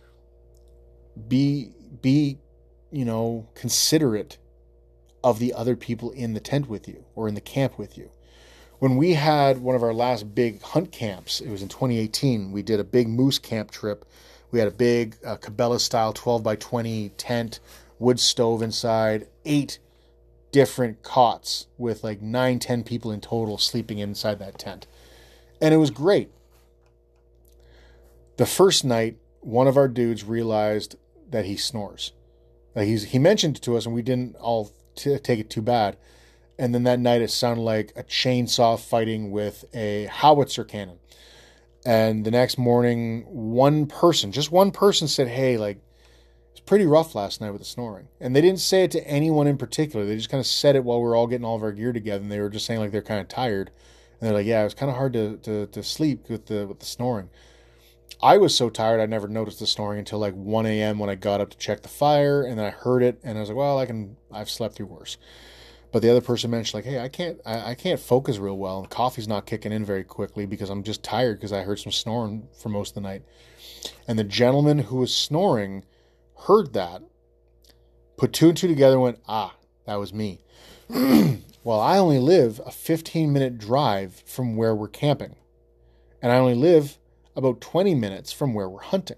Be, be, you know, considerate of the other people in the tent with you or in the camp with you. When we had one of our last big hunt camps, it was in twenty eighteen, we did a big moose camp trip. We had a big uh, Cabela-style twelve by twenty tent, wood stove inside, eight different cots with like nine, ten people in total sleeping inside that tent. And it was great. The first night, one of our dudes realized that he snores. Like he's, he mentioned it to us and we didn't all t- take it too bad. And then that night it sounded like a chainsaw fighting with a howitzer cannon. And the next morning, one person, just one person said, hey, like, it's pretty rough last night with the snoring. And they didn't say it to anyone in particular. They just kind of said it while we were all getting all of our gear together. And they were just saying like they're kind of tired. And they're like, yeah, it was kind of hard to, to, to sleep with the, with the snoring. I was so tired I never noticed the snoring until like one a.m. when I got up to check the fire. And then I heard it. And I was like, well, I can, I've slept through worse. But the other person mentioned like, hey, I can't, I, I can't focus real well. And coffee's not kicking in very quickly because I'm just tired because I heard some snoring for most of the night. And the gentleman who was snoring heard that, put two and two together and went, ah, that was me. Well, I only live a fifteen minute drive from where we're camping. And I only live about twenty minutes from where we're hunting.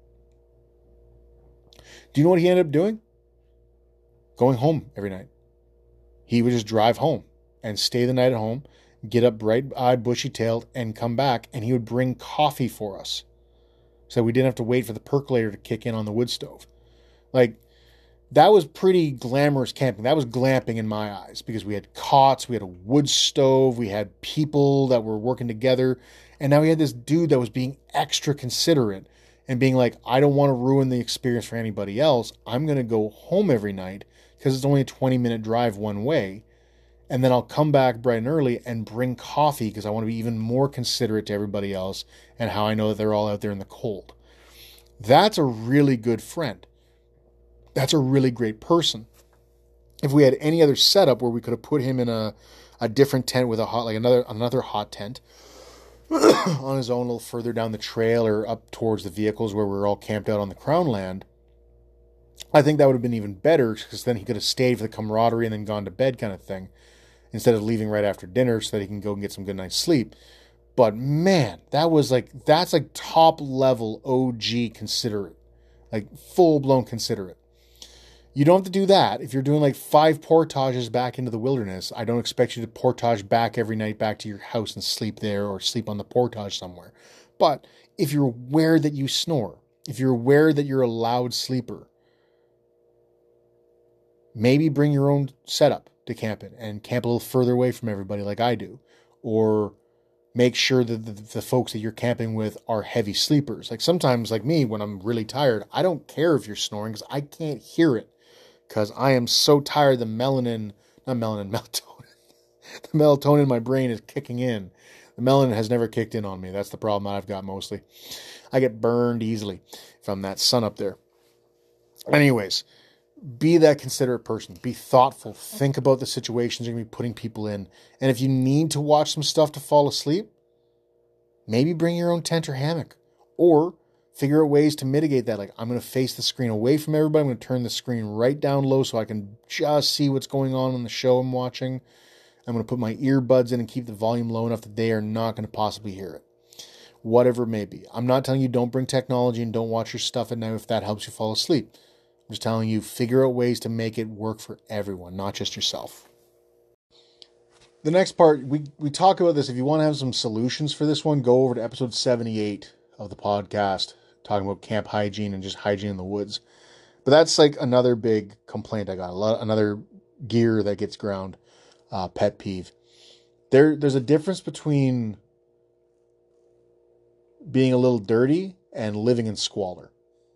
Do you know what he ended up doing? Going home every night. He would just drive home and stay the night at home, get up bright-eyed, bushy-tailed, and come back, and he would bring coffee for us. So we didn't have to wait for the percolator to kick in on the wood stove. Like, that was pretty glamorous camping. That was glamping in my eyes because we had cots, we had a wood stove, we had people that were working together. And now we had this dude that was being extra considerate and being like, I don't want to ruin the experience for anybody else. I'm going to go home every night because it's only a twenty minute drive one way. And then I'll come back bright and early and bring coffee because I want to be even more considerate to everybody else and how I know that they're all out there in the cold. That's a really good friend. That's a really great person. If we had any other setup where we could have put him in a, a different tent with a hot, like another another hot tent on his own a little further down the trail or up towards the vehicles where we were all camped out on the Crown land, I think that would have been even better because then he could have stayed for the camaraderie and then gone to bed kind of thing instead of leaving right after dinner so that he can go and get some good night's sleep. But man, that was like, that's like top level O G considerate, like full blown considerate. You don't have to do that. If you're doing like five portages back into the wilderness, I don't expect you to portage back every night back to your house and sleep there or sleep on the portage somewhere. But if you're aware that you snore, if you're aware that you're a loud sleeper, maybe bring your own setup to camp in and camp a little further away from everybody like I do. Or make sure that the, the folks that you're camping with are heavy sleepers. Like sometimes, like me, when I'm really tired, I don't care if you're snoring because I can't hear it. Because I am so tired, the melanin, not melanin, melatonin. The melatonin in my brain is kicking in. The melanin has never kicked in on me. That's the problem that I've got mostly. I get burned easily from that sun up there. Anyways, be that considerate person. Be thoughtful. Think about the situations you're going to be putting people in. And if you need to watch some stuff to fall asleep, maybe bring your own tent or hammock. Or figure out ways to mitigate that. Like, I'm going to face the screen away from everybody. I'm going to turn the screen right down low so I can just see what's going on in the show I'm watching. I'm going to put my earbuds in and keep the volume low enough that they are not going to possibly hear it. Whatever it may be. I'm not telling you don't bring technology and don't watch your stuff at night if that helps you fall asleep. I'm just telling you, figure out ways to make it work for everyone, not just yourself. The next part, we, we talk about this. If you want to have some solutions for this one, go over to episode seventy-eight of the podcast, talking about camp hygiene and just hygiene in the woods. But that's like another big complaint I got. A lot, another gear that gets ground, uh, pet peeve. There, there's a difference between being a little dirty and living in squalor.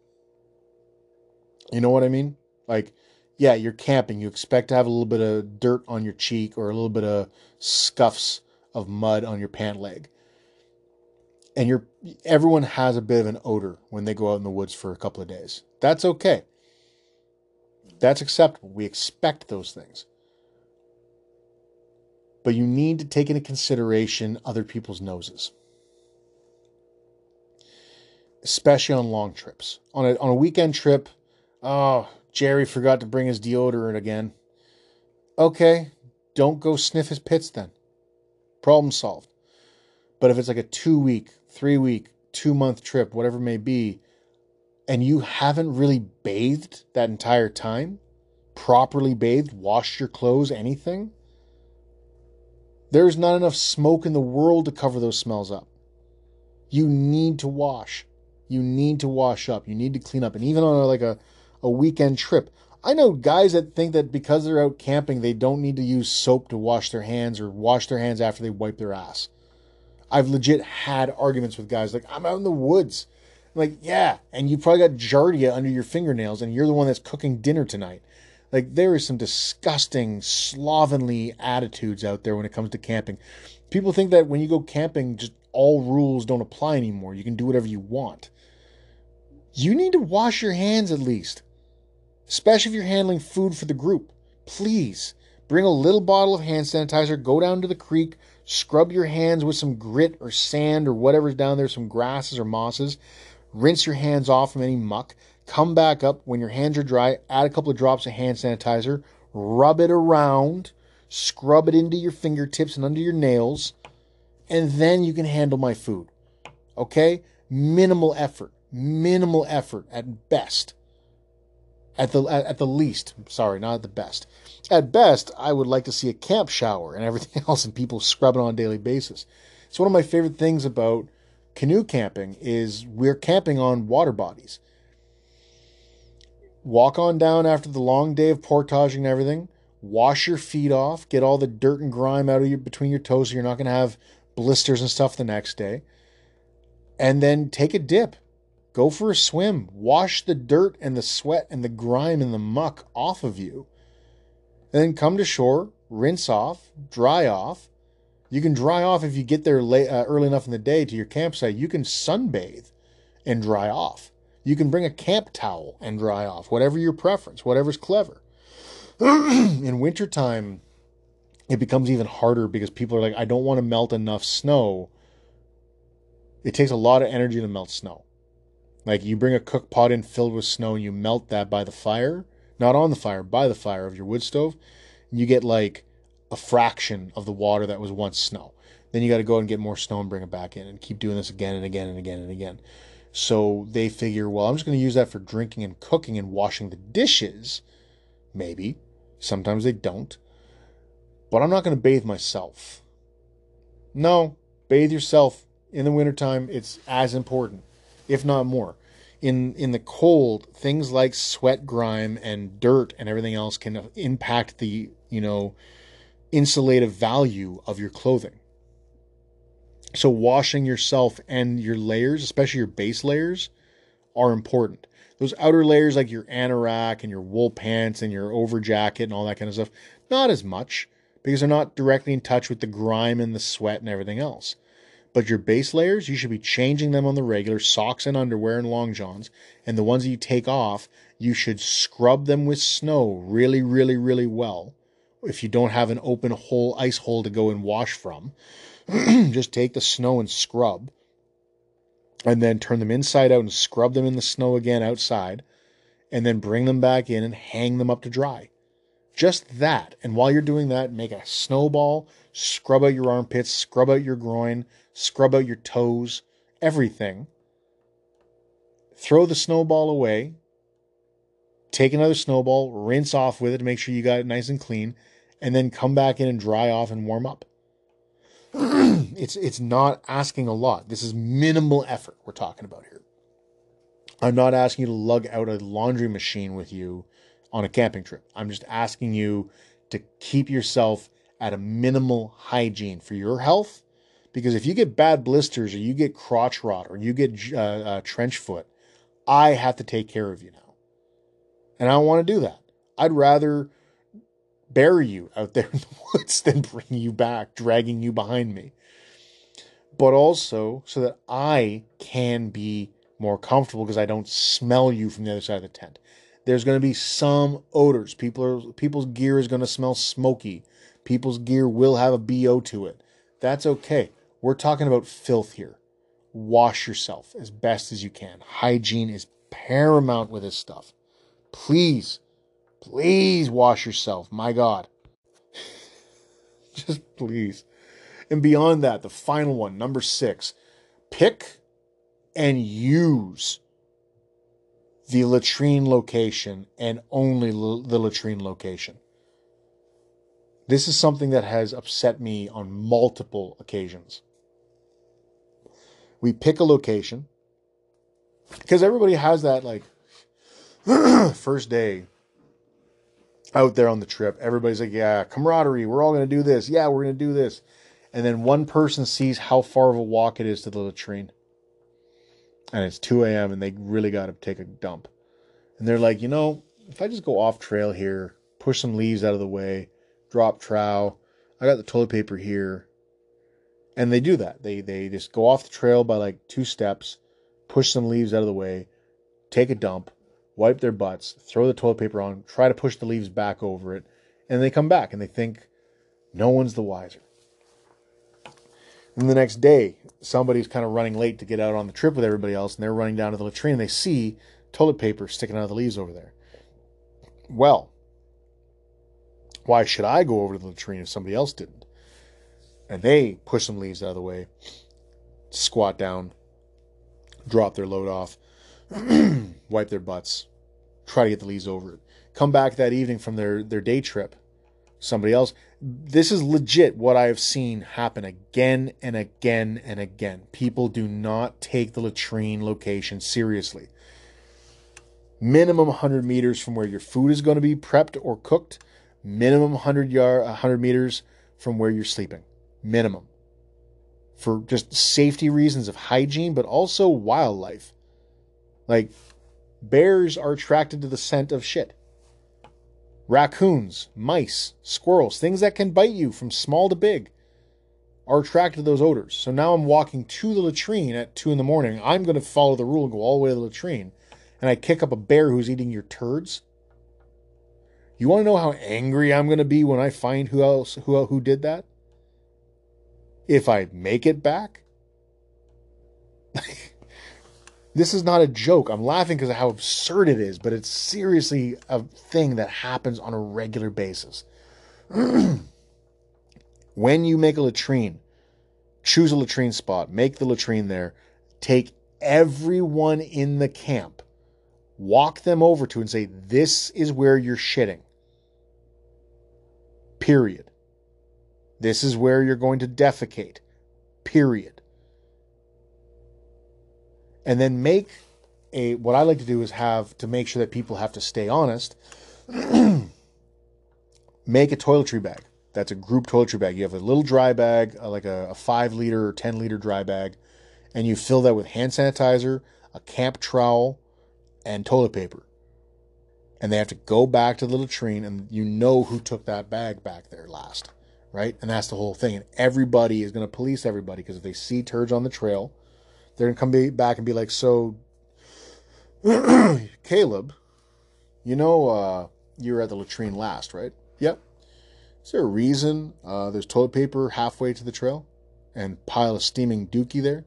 You know what I mean? Like, yeah, you're camping. You expect to have a little bit of dirt on your cheek or a little bit of scuffs of mud on your pant leg. And you're, everyone has a bit of an odor when they go out in the woods for a couple of days. That's okay. That's acceptable. We expect those things. But you need to take into consideration other people's noses. Especially on long trips. On a, on a weekend trip, oh, Jerry forgot to bring his deodorant again. Okay, don't go sniff his pits then. Problem solved. But if it's like a two-week, three-week, two-month trip, whatever it may be, and you haven't really bathed that entire time, properly bathed, washed your clothes, anything, there's not enough smoke in the world to cover those smells up. You need to wash. You need to wash up. You need to clean up. And even on a, like a, a weekend trip, I know guys that think that because they're out camping, they don't need to use soap to wash their hands or wash their hands after they wipe their ass. I've legit had arguments with guys like, I'm out in the woods. I'm like, yeah, and you probably got giardia under your fingernails and you're the one that's cooking dinner tonight. Like, there is some disgusting, slovenly attitudes out there when it comes to camping. People think that when you go camping, just all rules don't apply anymore. You can do whatever you want. You need to wash your hands at least. Especially if you're handling food for the group. Please, bring a little bottle of hand sanitizer, go down to the creek, scrub your hands with some grit or sand or whatever's down there, some grasses or mosses. Rinse your hands off from any muck. Come back up when your hands are dry. Add a couple of drops of hand sanitizer. Rub it around. Scrub it into your fingertips and under your nails. And then you can handle my food. Okay? Minimal effort. Minimal effort at best. At the at, at the least. Sorry, not at the best. At best, I would like to see a camp shower and everything else and people scrubbing on a daily basis. It's one of my favorite things about canoe camping is we're camping on water bodies. walk on down after the long day of portaging and everything. Wash your feet off. Get all the dirt and grime out of your between your toes so you're not going to have blisters and stuff the next day. And then take a dip. Go for a swim. Wash the dirt and the sweat and the grime and the muck off of you. And then come to shore, rinse off, dry off. You can dry off if you get there late, uh, early enough in the day to your campsite. You can sunbathe and dry off. You can bring a camp towel and dry off, whatever your preference, whatever's clever. In wintertime, it becomes even harder because people are like, I don't want to melt enough snow. It takes a lot of energy to melt snow. Like you bring a cook pot in filled with snow and you melt that by the fire, not on the fire, by the fire of your wood stove, and you get like a fraction of the water that was once snow. Then you got to go and get more snow and bring it back in and keep doing this again and again and again and again. So they figure, well, I'm just going to use that for drinking and cooking and washing the dishes. Maybe. Sometimes they don't. But I'm not going to bathe myself. No, bathe yourself in the wintertime. It's as important, if not more. In in the cold, things like sweat, grime, and dirt and everything else can impact the, you know, insulative value of your clothing. So washing yourself and your layers, especially your base layers, are important. Those outer layers like your anorak and your wool pants and your over jacket and all that kind of stuff, not as much because they're not directly in touch with the grime and the sweat and everything else. But your base layers, you should be changing them on the regular, socks and underwear and long johns. And the ones that you take off, you should scrub them with snow really, really, really well. If you don't have an open hole, ice hole to go and wash from, just take the snow and scrub. And then turn them inside out and scrub them in the snow again outside. And then bring them back in and hang them up to dry. Just that. And while you're doing that, make a snowball, scrub out your armpits, scrub out your groin, scrub out your toes, everything. Throw the snowball away. Take another snowball, rinse off with it to make sure you got it nice and clean, and then come back in and dry off and warm up. it's it's not asking a lot. This is minimal effort we're talking about here. I'm not asking you to lug out a laundry machine with you on a camping trip. I'm just asking you to keep yourself at a minimal hygiene for your health. Because if you get bad blisters or you get crotch rot or you get uh, uh, trench foot, I have to take care of you now. And I don't want to do that. I'd rather bury you out there in the woods than bring you back, dragging you behind me. But also so that I can be more comfortable because I don't smell you from the other side of the tent. There's going to be some odors. People are, people's gear is going to smell smoky. People's gear will have a B O to it. That's okay. We're talking about filth here. Wash yourself as best as you can. Hygiene is paramount with this stuff. Please, please wash yourself. My God. Just please. And beyond that, the final one, number six, pick and use the latrine location and only l- the latrine location. This is something that has upset me on multiple occasions. We pick a location because everybody has that like first day out there on the trip. Everybody's like, yeah, camaraderie. We're all going to do this. Yeah, we're going to do this. And then one person sees how far of a walk it is to the latrine. And it's two a.m. and they really got to take a dump. And they're like, you know, if I just go off trail here, push some leaves out of the way, drop trowel, I got the toilet paper here. And they do that. They they just go off the trail by like two steps, push some leaves out of the way, take a dump, wipe their butts, throw the toilet paper on, try to push the leaves back over it, and they come back and they think no one's the wiser. And the next day, somebody's kind of running late to get out on the trip with everybody else, and they're running down to the latrine, and they see toilet paper sticking out of the leaves over there. Well, why should I go over to the latrine if somebody else didn't? And they push some leaves out of the way, squat down, drop their load off, wipe their butts, try to get the leaves over it. Come back that evening from their, their day trip. Somebody else. This is legit what I have seen happen again and again and again. People do not take the latrine location seriously. minimum one hundred meters from where your food is going to be prepped or cooked, minimum one hundred yard, one hundred meters from where you're sleeping, minimum, for just safety reasons of hygiene, but also wildlife. Like, bears are attracted to the scent of shit. Raccoons, mice, squirrels, things that can bite you from small to big, are attracted to those odors. So now I'm walking to the latrine at two in the morning. I'm going to follow the rule and go all the way to the latrine. And I kick up a bear who's eating your turds. You want to know how angry I'm going to be when I find who else, who, who did that? If I make it back? This is not a joke. I'm laughing because of how absurd it is, but it's seriously a thing that happens on a regular basis. When you make a latrine, choose a latrine spot, make the latrine there, take everyone in the camp, walk them over to and say, this is where you're shitting. Period. This is where you're going to defecate. Period. And then make a, what I like to do is have, to make sure that people have to stay honest, make a toiletry bag. That's a group toiletry bag. You have a little dry bag, like a, a five liter or ten liter dry bag, and you fill that with hand sanitizer, a camp trowel, and toilet paper. And they have to go back to the latrine, and you know who took that bag back there last, right? And that's the whole thing. And everybody is going to police everybody, because if they see turds on the trail, they're going to come be back and be like, so, Caleb, you know uh, you were at the latrine last, right? Yep. Is there a reason uh, there's toilet paper halfway to the trail and pile of steaming dookie there?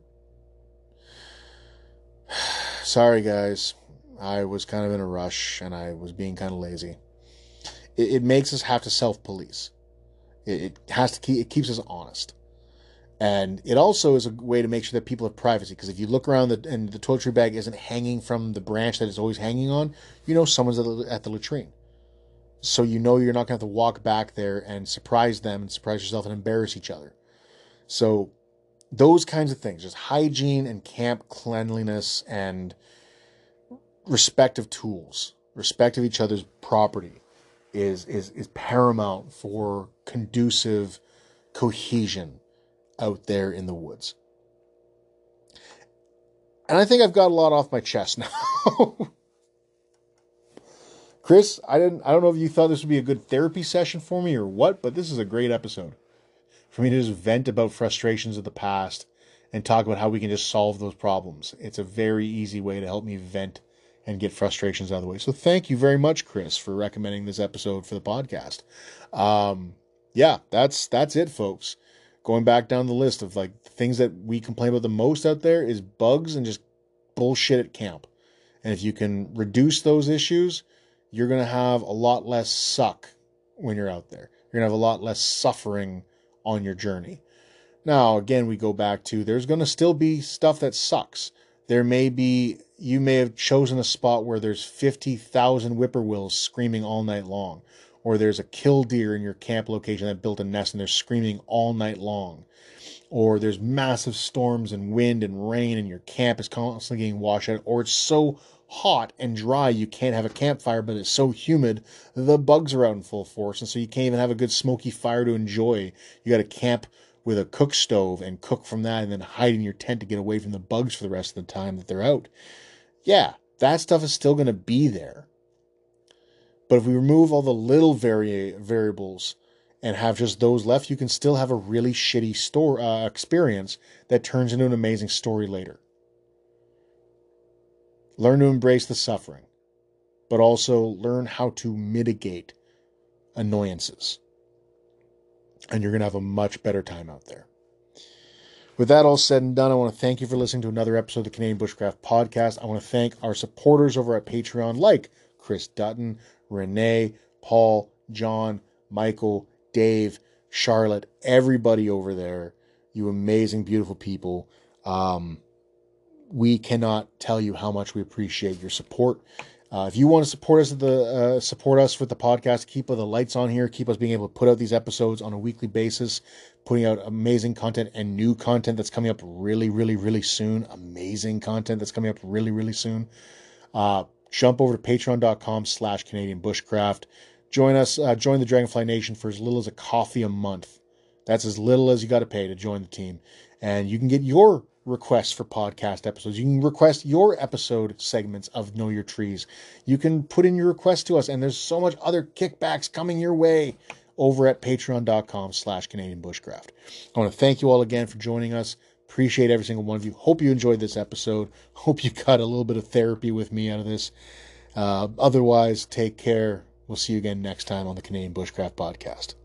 Sorry, guys. I was kind of in a rush and I was being kind of lazy. It, it makes us have to self-police. It, it has to keep, it keeps us honest. And it also is a way to make sure that people have privacy. Because if you look around the, and the toiletry bag isn't hanging from the branch that it's always hanging on, you know someone's at the, at the latrine. So you know you're not going to have to walk back there and surprise them and surprise yourself and embarrass each other. So those kinds of things, just hygiene and camp cleanliness and respect of tools, respect of each other's property is, is, is paramount for conducive cohesion out there in the woods. And I think I've got a lot off my chest now. Chris, I didn't I don't know if you thought this would be a good therapy session for me or what, but this is a great episode for me to just vent about frustrations of the past and talk about how we can just solve those problems. It's a very easy way to help me vent and get frustrations out of the way. So thank you very much, Chris, for recommending this episode for the podcast. Um, yeah, that's that's it, folks. Going back down the list of like things that we complain about the most out there is bugs and just bullshit at camp. And if you can reduce those issues, you're going to have a lot less suck when you're out there. You're going to have a lot less suffering on your journey. Now, again, we go back to there's going to still be stuff that sucks. There may be, you may have chosen a spot where there's fifty thousand whippoorwills screaming all night long. Or there's a killdeer in your camp location that built a nest and they're screaming all night long. Or there's massive storms and wind and rain and your camp is constantly getting washed out. Or it's so hot and dry you can't have a campfire, but it's so humid the bugs are out in full force, and so you can't even have a good smoky fire to enjoy. You got to camp with a cook stove and cook from that and then hide in your tent to get away from the bugs for the rest of the time that they're out. Yeah, that stuff is still going to be there. But if we remove all the little vari- variables and have just those left, you can still have a really shitty store uh, experience that turns into an amazing story later. Learn to embrace the suffering, but also learn how to mitigate annoyances. And you're going to have a much better time out there. With that all said and done, I want to thank you for listening to another episode of the Canadian Bushcraft Podcast. I want to thank our supporters over at Patreon, like Chris Dutton, Renee, Paul, John, Michael, Dave, Charlotte, everybody over there. You amazing, beautiful people. Um, we cannot tell you how much we appreciate your support. Uh, if you want to support us, at the uh, support us with the podcast, keep the lights on here, keep us being able to put out these episodes on a weekly basis, putting out amazing content and new content that's coming up really, really, really soon. Amazing content that's coming up really, really soon. Uh, jump over to patreon.com slash Canadian Bushcraft. Join us, uh, join the Dragonfly Nation for as little as a coffee a month. That's as little as you got to pay to join the team. And you can get your requests for podcast episodes. You can request your episode segments of Know Your Trees. You can put in your requests to us, and there's so much other kickbacks coming your way over at patreon.com slash Canadian Bushcraft. I want to thank you all again for joining us. Appreciate every single one of you. Hope you enjoyed this episode. Hope you got a little bit of therapy with me out of this. Uh, otherwise, take care. We'll see you again next time on the Canadian Bushcraft Podcast.